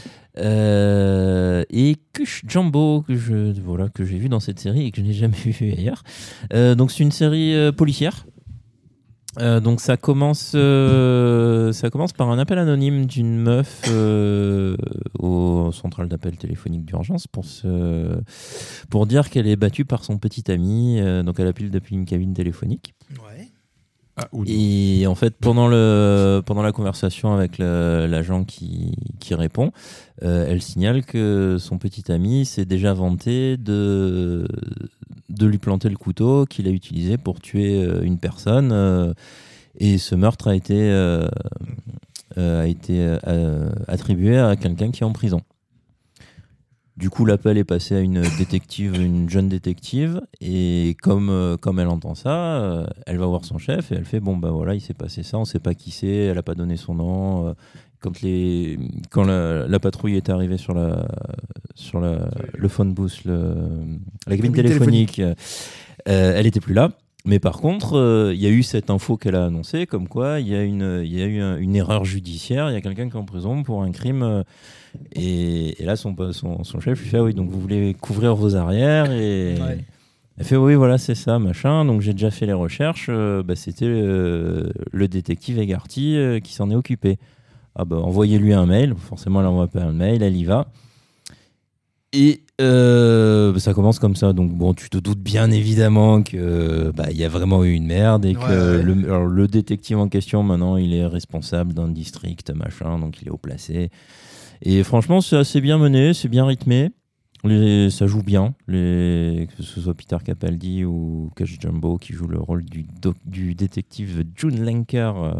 Et Cush Jumbo que j'ai vu dans cette série et que je n'ai jamais vu ailleurs. Donc c'est une série policière. Donc ça commence par un appel anonyme d'une meuf au central d'appel téléphonique d'urgence pour dire qu'elle est battue par son petit ami. Donc elle appelle depuis une cabine téléphonique. Ouais. Et en fait pendant la conversation avec l'agent qui répond, elle signale que son petit ami s'est déjà vanté de lui planter le couteau qu'il a utilisé pour tuer une personne, et ce meurtre a été attribué à quelqu'un qui est en prison. Du coup, l'appel est passé à une jeune détective, et comme elle entend ça, elle va voir son chef et elle fait bon bah voilà, il s'est passé ça, on sait pas qui c'est, elle a pas donné son nom. Quand la patrouille est arrivée sur le phone booth, la cabine téléphonique, elle était plus là. Mais par contre, il y a eu cette info qu'elle a annoncée, comme quoi il y a eu une erreur judiciaire, il y a quelqu'un qui est en prison pour un crime. Et là, son chef lui fait oui, donc vous voulez couvrir vos arrières et elle fait oui, voilà, c'est ça, machin. Donc j'ai déjà fait les recherches. C'était le détective Egarty qui s'en est occupé. Ah bah envoyez-lui un mail. Forcément, elle envoie pas un mail, elle y va. Et ça commence comme ça. Donc bon, tu te doutes bien évidemment que il y a vraiment eu une merde et que le détective en question maintenant, il est responsable d'un district, machin. Donc il est haut placé. Et franchement, c'est assez bien mené, c'est bien rythmé. Ça joue bien, que ce soit Peter Capaldi ou Cash Jumbo qui joue le rôle du détective June Lenker.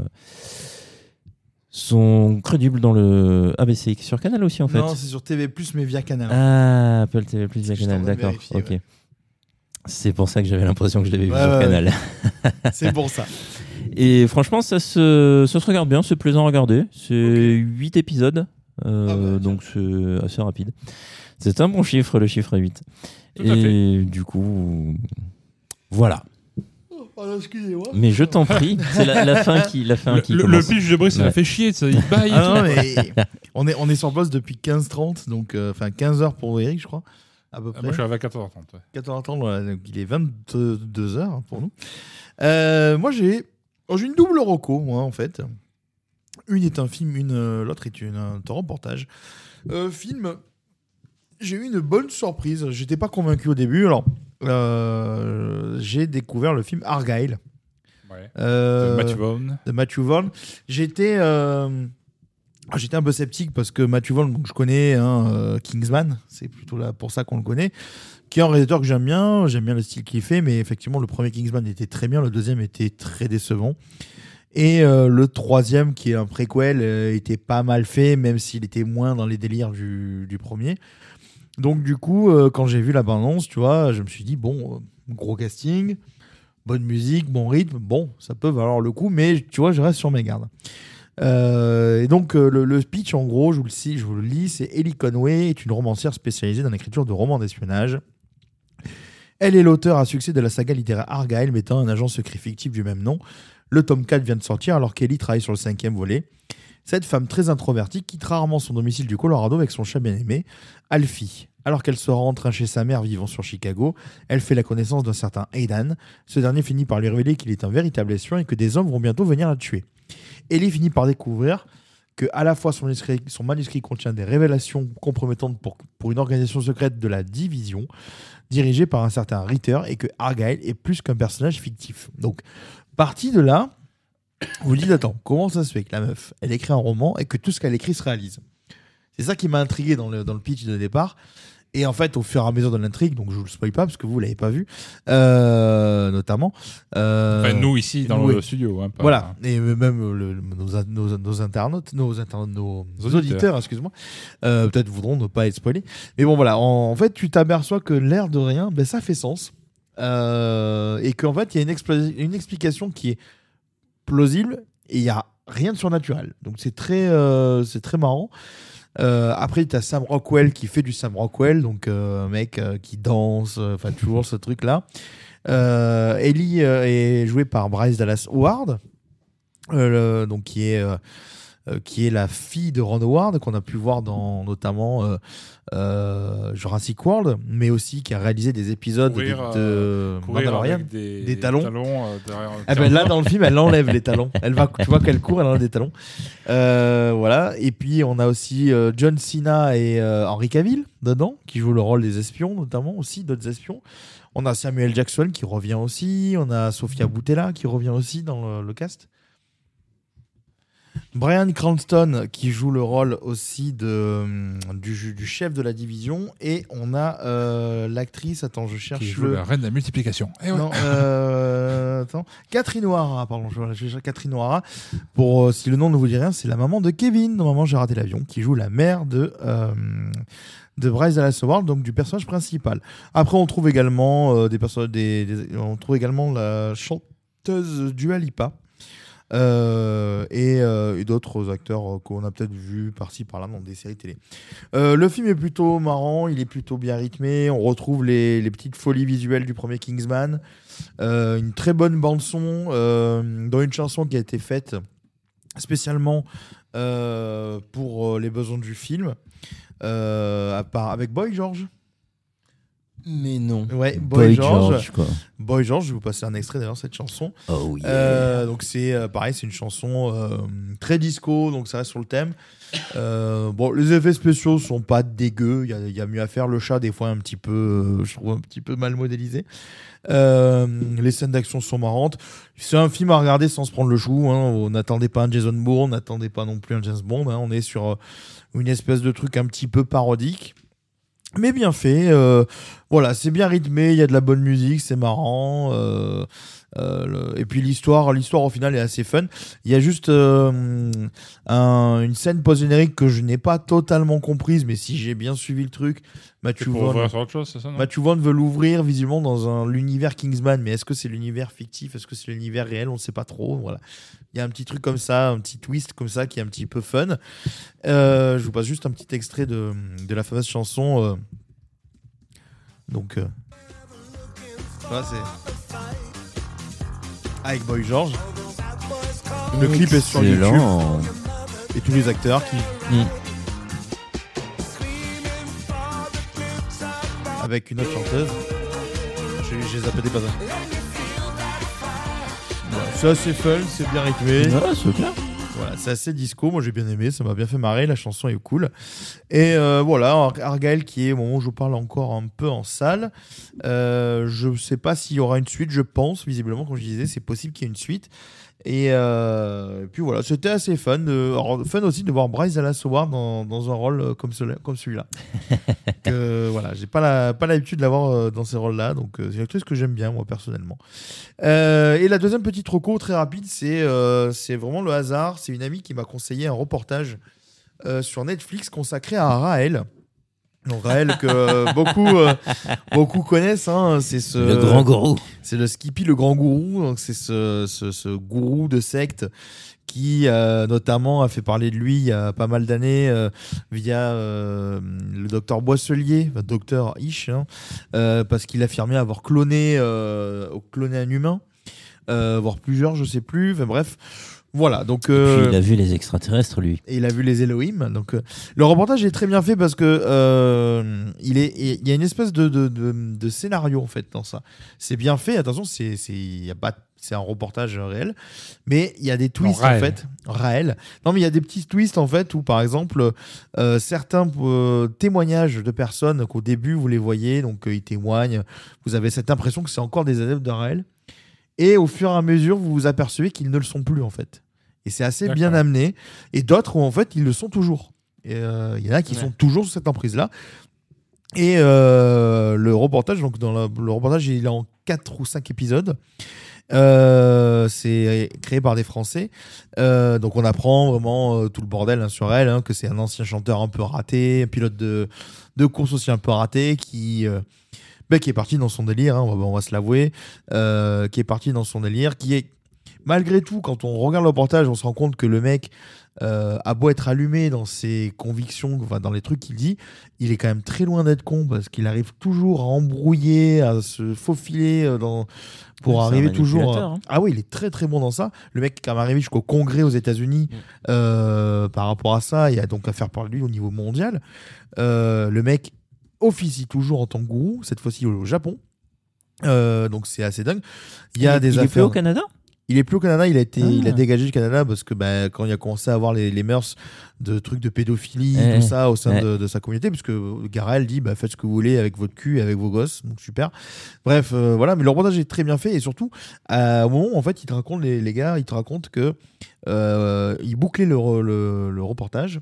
Sont crédibles dans le... Ah, mais c'est sur Canal aussi, en fait. Non, c'est sur TV+, mais via Canal. Ah, Apple TV+, via Canal, d'accord. Ok. Ouais. C'est pour ça que j'avais l'impression que je l'avais vu sur Canal. C'est pour ça. Et franchement, ça se regarde bien, c'est plaisant à regarder. C'est 8 épisodes, donc c'est assez rapide. C'est un bon chiffre, le chiffre 8. Tout à fait. Du coup, voilà. Oh, excusez-moi. Mais je t'en prie, c'est la fin qui commence. Le pitch de Brice, ça m'a fait chier. Ça, il baille. Non, mais on est sur place depuis 15h30, donc 15h pour Eric, je crois, à peu près. Moi, je suis à 14h30. Ouais. 14h30, voilà, donc il est 22h pour nous. Moi, j'ai une double reco, moi, en fait. Une est un film, l'autre est un reportage. Film, j'ai eu une bonne surprise. J'étais pas convaincu au début, alors... j'ai découvert le film Argyle de Matthew Vaughn. J'étais un peu sceptique parce que Matthew Vaughn, je connais Kingsman, c'est plutôt là pour ça qu'on le connaît, qui est un réalisateur que j'aime bien le style qu'il fait, mais effectivement le premier Kingsman était très bien, le deuxième était très décevant, et le troisième qui est un préquel était pas mal fait, même s'il était moins dans les délires du premier. Donc du coup, quand j'ai vu la bande-annonce, tu vois, je me suis dit, bon, gros casting, bonne musique, bon rythme, bon, ça peut valoir le coup, mais tu vois, je reste sur mes gardes. Et donc, le pitch, en gros, je vous le lis, c'est Ellie Conway est une romancière spécialisée dans l'écriture de romans d'espionnage. Elle est l'auteur à succès de la saga littéraire Argyle, mettant un agent secret fictif du même nom. Le tome 4 vient de sortir, alors qu'Ellie travaille sur le 5e volet. Cette femme très introvertie quitte rarement son domicile du Colorado avec son chat bien-aimé, Alfie. Alors qu'elle se rentre chez sa mère vivant sur Chicago, elle fait la connaissance d'un certain Aidan. Ce dernier finit par lui révéler qu'il est un véritable espion et que des hommes vont bientôt venir la tuer. Ellie finit par découvrir que à la fois son manuscrit contient des révélations compromettantes pour une organisation secrète de la Division, dirigée par un certain Ritter, et que Argyle est plus qu'un personnage fictif. Donc, parti de là, vous vous dites, attends, comment ça se fait que la meuf, elle écrit un roman et que tout ce qu'elle écrit se réalise ? C'est ça qui m'a intrigué dans le pitch de départ. Et en fait, au fur et à mesure de l'intrigue, donc je vous le spoil pas parce que vous l'avez pas vu, notamment. Enfin, nous ici dans le studio. Hein, voilà, et même nos internautes, nos auditeurs, excuse-moi, peut-être voudront ne pas être spoilés. Mais bon, voilà, en fait, tu t'aperçois que l'air de rien, ça fait sens. Et qu'en fait, il y a une explication qui est plausible et il n'y a rien de surnaturel. Donc c'est très marrant. Après, tu as Sam Rockwell qui fait du Sam Rockwell, donc un mec qui danse, enfin toujours ce truc-là. Ellie est jouée par Bryce Dallas Howard, donc qui est la fille de Ron Howard, qu'on a pu voir dans notamment Jurassic World, mais aussi qui a réalisé des épisodes de Mandalorian, des talons. Là, dans le film, elle enlève les talons. Tu vois qu'elle court, elle enlève des talons. Voilà. Et puis, on a aussi John Cena et Henry Cavill dedans, qui jouent le rôle des espions, notamment aussi, d'autres espions. On a Samuel Jackson qui revient aussi. On a Sofia Boutella qui revient aussi dans le cast. Bryan Cranston qui joue le rôle aussi du chef de la division, et on a l'actrice, attends je cherche qui joue la reine de la multiplication. Non, attends, Catherine O'Hara, pardon, je cherche Catherine O'Hara, pour si le nom ne vous dit rien, c'est la maman de Kevin dans Maman j'ai raté l'avion, qui joue la mère de Bryce Dallas Howard, donc du personnage principal. Après on trouve également on trouve également la chanteuse Dua Lipa. Et d'autres acteurs qu'on a peut-être vus par-ci par-là dans des séries télé. Le film est plutôt marrant, il est plutôt bien rythmé, on retrouve les petites folies visuelles du premier Kingsman, une très bonne bande-son, dont une chanson qui a été faite spécialement pour les besoins du film, avec Boy George. Mais non. Ouais, Boy George. Quoi. Boy George, je vais vous passer un extrait d'ailleurs cette chanson. Oh yeah. Donc c'est pareil, c'est une chanson très disco, donc ça reste sur le thème. Bon, les effets spéciaux sont pas dégueux, il y a mieux à faire. Le chat des fois un petit peu, je trouve un petit peu mal modélisé. Les scènes d'action sont marrantes. C'est un film à regarder sans se prendre le chou. Hein. On n'attendait pas un Jason Bourne, on n'attendait pas non plus un James Bond. Hein. On est sur une espèce de truc un petit peu parodique. Mais bien fait, voilà, c'est bien rythmé, il y a de la bonne musique, c'est marrant, et puis l'histoire au final est assez fun. Il y a juste une scène post-générique que je n'ai pas totalement comprise, mais si j'ai bien suivi le truc, Matthew Vaughn veut l'ouvrir visiblement dans l'univers Kingsman, mais est-ce que c'est l'univers fictif, est-ce que c'est l'univers réel, on ne sait pas trop, voilà. Il y a un petit truc comme ça, un petit twist comme ça qui est un petit peu fun. Je vous passe juste un petit extrait de la fameuse chanson. Donc, voilà, c'est avec Boy George. Le clip est sur YouTube. Et tous les acteurs qui... Avec une autre chanteuse. J'ai zappé des passages. C'est assez fun, c'est bien rythmé. Ouais, c'est clair. Voilà, c'est assez disco, moi j'ai bien aimé, ça m'a bien fait marrer, la chanson est cool. Et voilà, Argyle qui est au moment où je parle encore un peu en salle. Je sais pas s'il y aura une suite, je pense, visiblement, comme je disais, c'est possible qu'il y ait une suite. Et puis voilà, c'était assez fun. Fun aussi de voir Bryce Dallas Howard dans un rôle comme celui-là. Voilà, j'ai pas l'habitude de l'avoir dans ces rôles-là, donc c'est une actrice que j'aime bien, moi, personnellement. Et la deuxième petite reco, très rapide, c'est vraiment le hasard. C'est une amie qui m'a conseillé un reportage sur Netflix consacré à Raël. Donc Raël que beaucoup connaissent, hein, c'est le grand gourou. C'est le Skippy, le grand gourou. Donc c'est ce gourou de secte qui notamment a fait parler de lui il y a pas mal d'années via le docteur Boisselier, docteur Ish, hein, parce qu'il affirmait avoir cloné un humain, voire plusieurs, je sais plus. Enfin bref. Voilà, donc et puis il a vu les extraterrestres, lui. Et il a vu les Elohim. Donc le reportage est très bien fait parce que il y a une espèce de scénario en fait dans ça. C'est bien fait. Attention, c'est un reportage réel, mais il y a des twists en fait. Réel. Non, mais il y a des petits twists en fait où par exemple certains témoignages de personnes qu'au début vous les voyez, donc ils témoignent. Vous avez cette impression que c'est encore des adeptes de Raël. Et au fur et à mesure, vous vous apercevez qu'ils ne le sont plus, en fait. Et c'est assez bien amené. Et d'autres, où en fait, ils le sont toujours. Et il y en a qui sont toujours sous cette emprise-là. Et le reportage, donc le reportage, il est en 4 ou 5 épisodes. C'est créé par des Français. Donc on apprend vraiment tout le bordel sur elle, hein, que c'est un ancien chanteur un peu raté, un pilote de course aussi un peu raté, qui est parti dans son délire, hein, on va se l'avouer, qui est parti dans son délire, qui est, malgré tout, quand on regarde le reportage, on se rend compte que le mec a beau être allumé dans ses convictions, enfin, dans les trucs qu'il dit, il est quand même très loin d'être con, parce qu'il arrive toujours à embrouiller, à se faufiler pour arriver toujours... hein. Ah oui, il est très très bon dans ça. Le mec est quand même arrivé jusqu'au Congrès aux États-Unis par rapport à ça, et a donc à faire parler de lui au niveau mondial. Le mec officie toujours en tant que gourou, cette fois-ci au Japon. Donc c'est assez dingue. Il y a des affaires. Il est fait au Canada ? Il est plus au Canada, il a dégagé du Canada parce que quand il a commencé à avoir les mœurs de trucs de pédophilie, tout ça au sein de sa communauté, puisque Garel dit faites ce que vous voulez avec votre cul et avec vos gosses, donc super. Bref, voilà, mais le reportage est très bien fait et surtout, au moment où en fait, il te raconte, les gars, il te raconte que il bouclait le reportage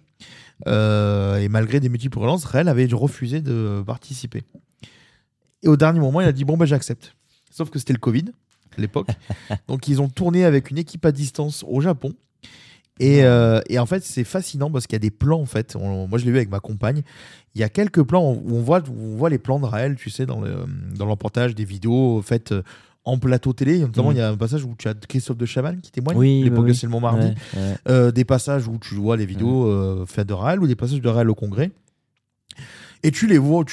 et malgré des multiples relances, Raël avait refusé de participer. Et au dernier moment, il a dit j'accepte. Sauf que c'était le Covid. À l'époque. Donc ils ont tourné avec une équipe à distance au Japon et en fait c'est fascinant parce qu'il y a des plans en fait. Moi je l'ai vu avec ma compagne. Il y a quelques plans où on voit les plans de Raël, tu sais, dans le reportage, des vidéos faites en plateau télé. Notamment il y a un passage où tu as Christophe de Chavannes qui témoigne. L'époque de C'est le Montmardi. Des passages où tu vois les vidéos faites de Raël ou des passages de Raël au Congrès. Et tu le vois,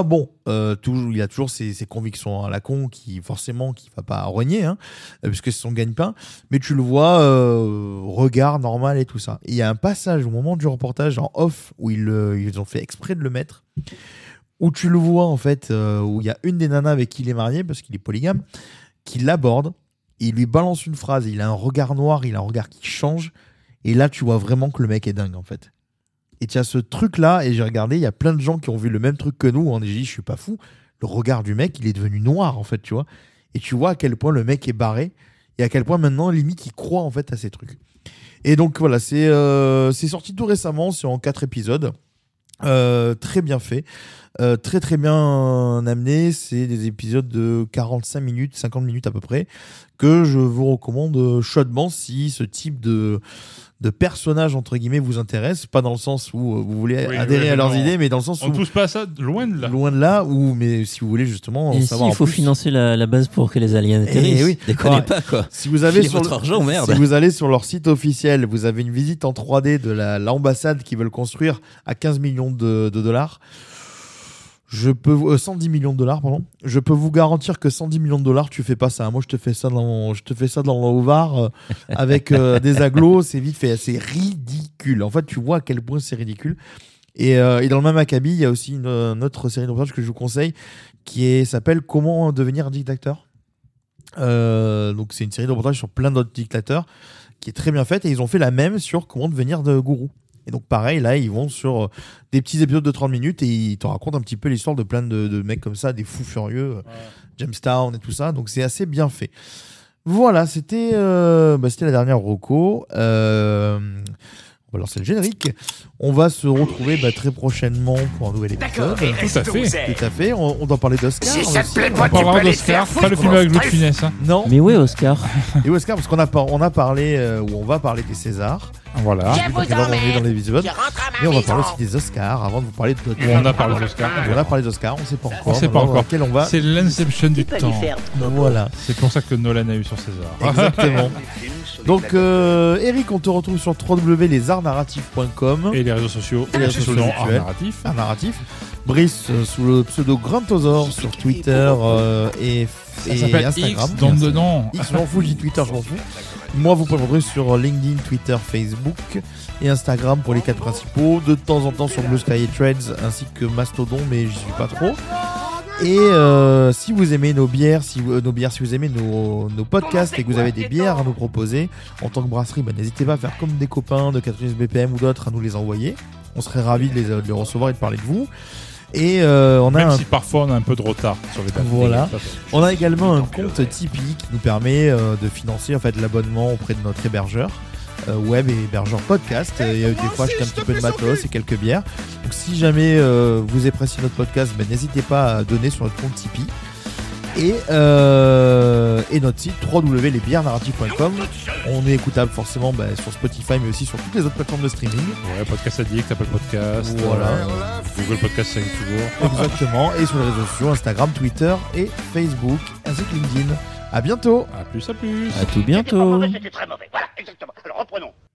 il y a toujours ses convictions à la con qui va pas rogner, puisque c'est son gagne-pain, mais tu le vois, regard normal et tout ça. Et il y a un passage au moment du reportage en off où ils ont fait exprès de le mettre, où tu le vois en fait, où il y a une des nanas avec qui il est marié, parce qu'il est polygame, qui l'aborde, il lui balance une phrase, il a un regard noir, il a un regard qui change, et là tu vois vraiment que le mec est dingue en fait. Et tu as ce truc-là, et j'ai regardé, il y a plein de gens qui ont vu le même truc que nous, on dit, je suis pas fou, le regard du mec, il est devenu noir, en fait, tu vois. Et tu vois à quel point le mec est barré, et à quel point maintenant, limite, il croit, en fait, à ces trucs. Et donc, voilà, c'est sorti tout récemment, c'est en 4 épisodes, très bien fait, très très bien amené, c'est des épisodes de 45 minutes, 50 minutes à peu près, que je vous recommande chaudement si ce type de personnages entre guillemets vous intéresse, pas dans le sens où vous voulez adhérer à leurs idées, mais dans le sens où on pousse pas ça loin de là, mais si vous voulez justement et savoir il faut financer la base pour que les aliens atterrissent. Oui. Déconnez pas quoi. Si vous avez votre argent, merde. Si vous allez sur leur site officiel, vous avez une visite en 3D de l'ambassade qu'ils veulent construire à 15 millions de dollars. 110 millions de dollars, pardon. Je peux vous garantir que 110 millions de dollars, tu fais pas ça. Moi, je te fais ça dans le Var avec des agglos, c'est vite fait. C'est ridicule. En fait, tu vois à quel point c'est ridicule. Et dans le même acabit, il y a aussi une autre série de reportages que je vous conseille qui s'appelle Comment devenir un dictateur. Donc, c'est une série de reportages sur plein d'autres dictateurs qui est très bien faite et ils ont fait la même sur comment devenir de gourou. Et donc pareil, là, ils vont sur des petits épisodes de 30 minutes et ils te racontent un petit peu l'histoire de plein de mecs comme ça, des fous furieux, Jamestown et tout ça. Donc c'est assez bien fait. Voilà, c'était la dernière reco. On va lancer le générique. On va se retrouver très prochainement pour un nouvel épisode. Tout à fait. On doit parler d'Oscar. Si ça te plaît On pas, tu peux parlera aller te d'Oscar, faire pas le film avec Louis de foutre. Funès. Non. Mais où est Oscar? Et Oscar, parce qu'on a parlé, ou on va parler des Césars. Voilà. Je vous Donc, là, on est dans les épisodes. Je rentre à ma Et on va maison. parler aussi des Oscars avant de vous parler d'autres. On a parlé d'Oscar. On a parlé d'Oscar, on sait pas encore. On sait pas Alors, encore. Quel on va. C'est l'inception du temps. Voilà. C'est pour ça que Nolan a eu sur César. Exactement. Donc, Eric, on te retrouve sur www.lesartsnarratifs.com Et les réseaux sociaux. Et les réseaux sous le nom sociaux Art actuels. Narratif. Art Narratif. Brice sous le pseudo Grantosaur sur Twitter et Ça s'appelle Instagram. X dans le nom. X, je m'en fous, je dis Twitter, je m'en fous. Moi, vous pouvez me retrouver sur LinkedIn, Twitter, Facebook et Instagram pour les 4 principaux. De temps en temps sur Blue Sky et Threads ainsi que Mastodon, mais j'y suis pas trop. Et si vous aimez nos bières, si vous aimez nos podcasts et que vous avez des bières à nous proposer en tant que brasserie, n'hésitez pas à faire comme des copains de 90 BPM ou d'autres à nous les envoyer. On serait ravis de les recevoir et de parler de vous. Et on a Même si parfois on a un peu de retard sur les dates. Voilà. On a également un compte Tipeee qui nous permet de financer en fait l'abonnement auprès de notre hébergeur web et hébergeur podcast. Et des fois je fais un petit peu de matos et quelques bières. Donc si jamais vous appréciez notre podcast, n'hésitez pas à donner sur notre compte Tipeee. Et notre site www.lesbièresnarratives.com. On est écoutable forcément sur Spotify mais aussi sur toutes les autres plateformes de streaming. Ouais, Podcast Addict, Apple Podcast, voilà. Google Podcast, ça y est toujours. Exactement. Et sur les réseaux sociaux, Instagram, Twitter et Facebook, ainsi que LinkedIn. À bientôt. À plus. À tout bientôt. C'était très mauvais. Voilà, exactement. Alors reprenons.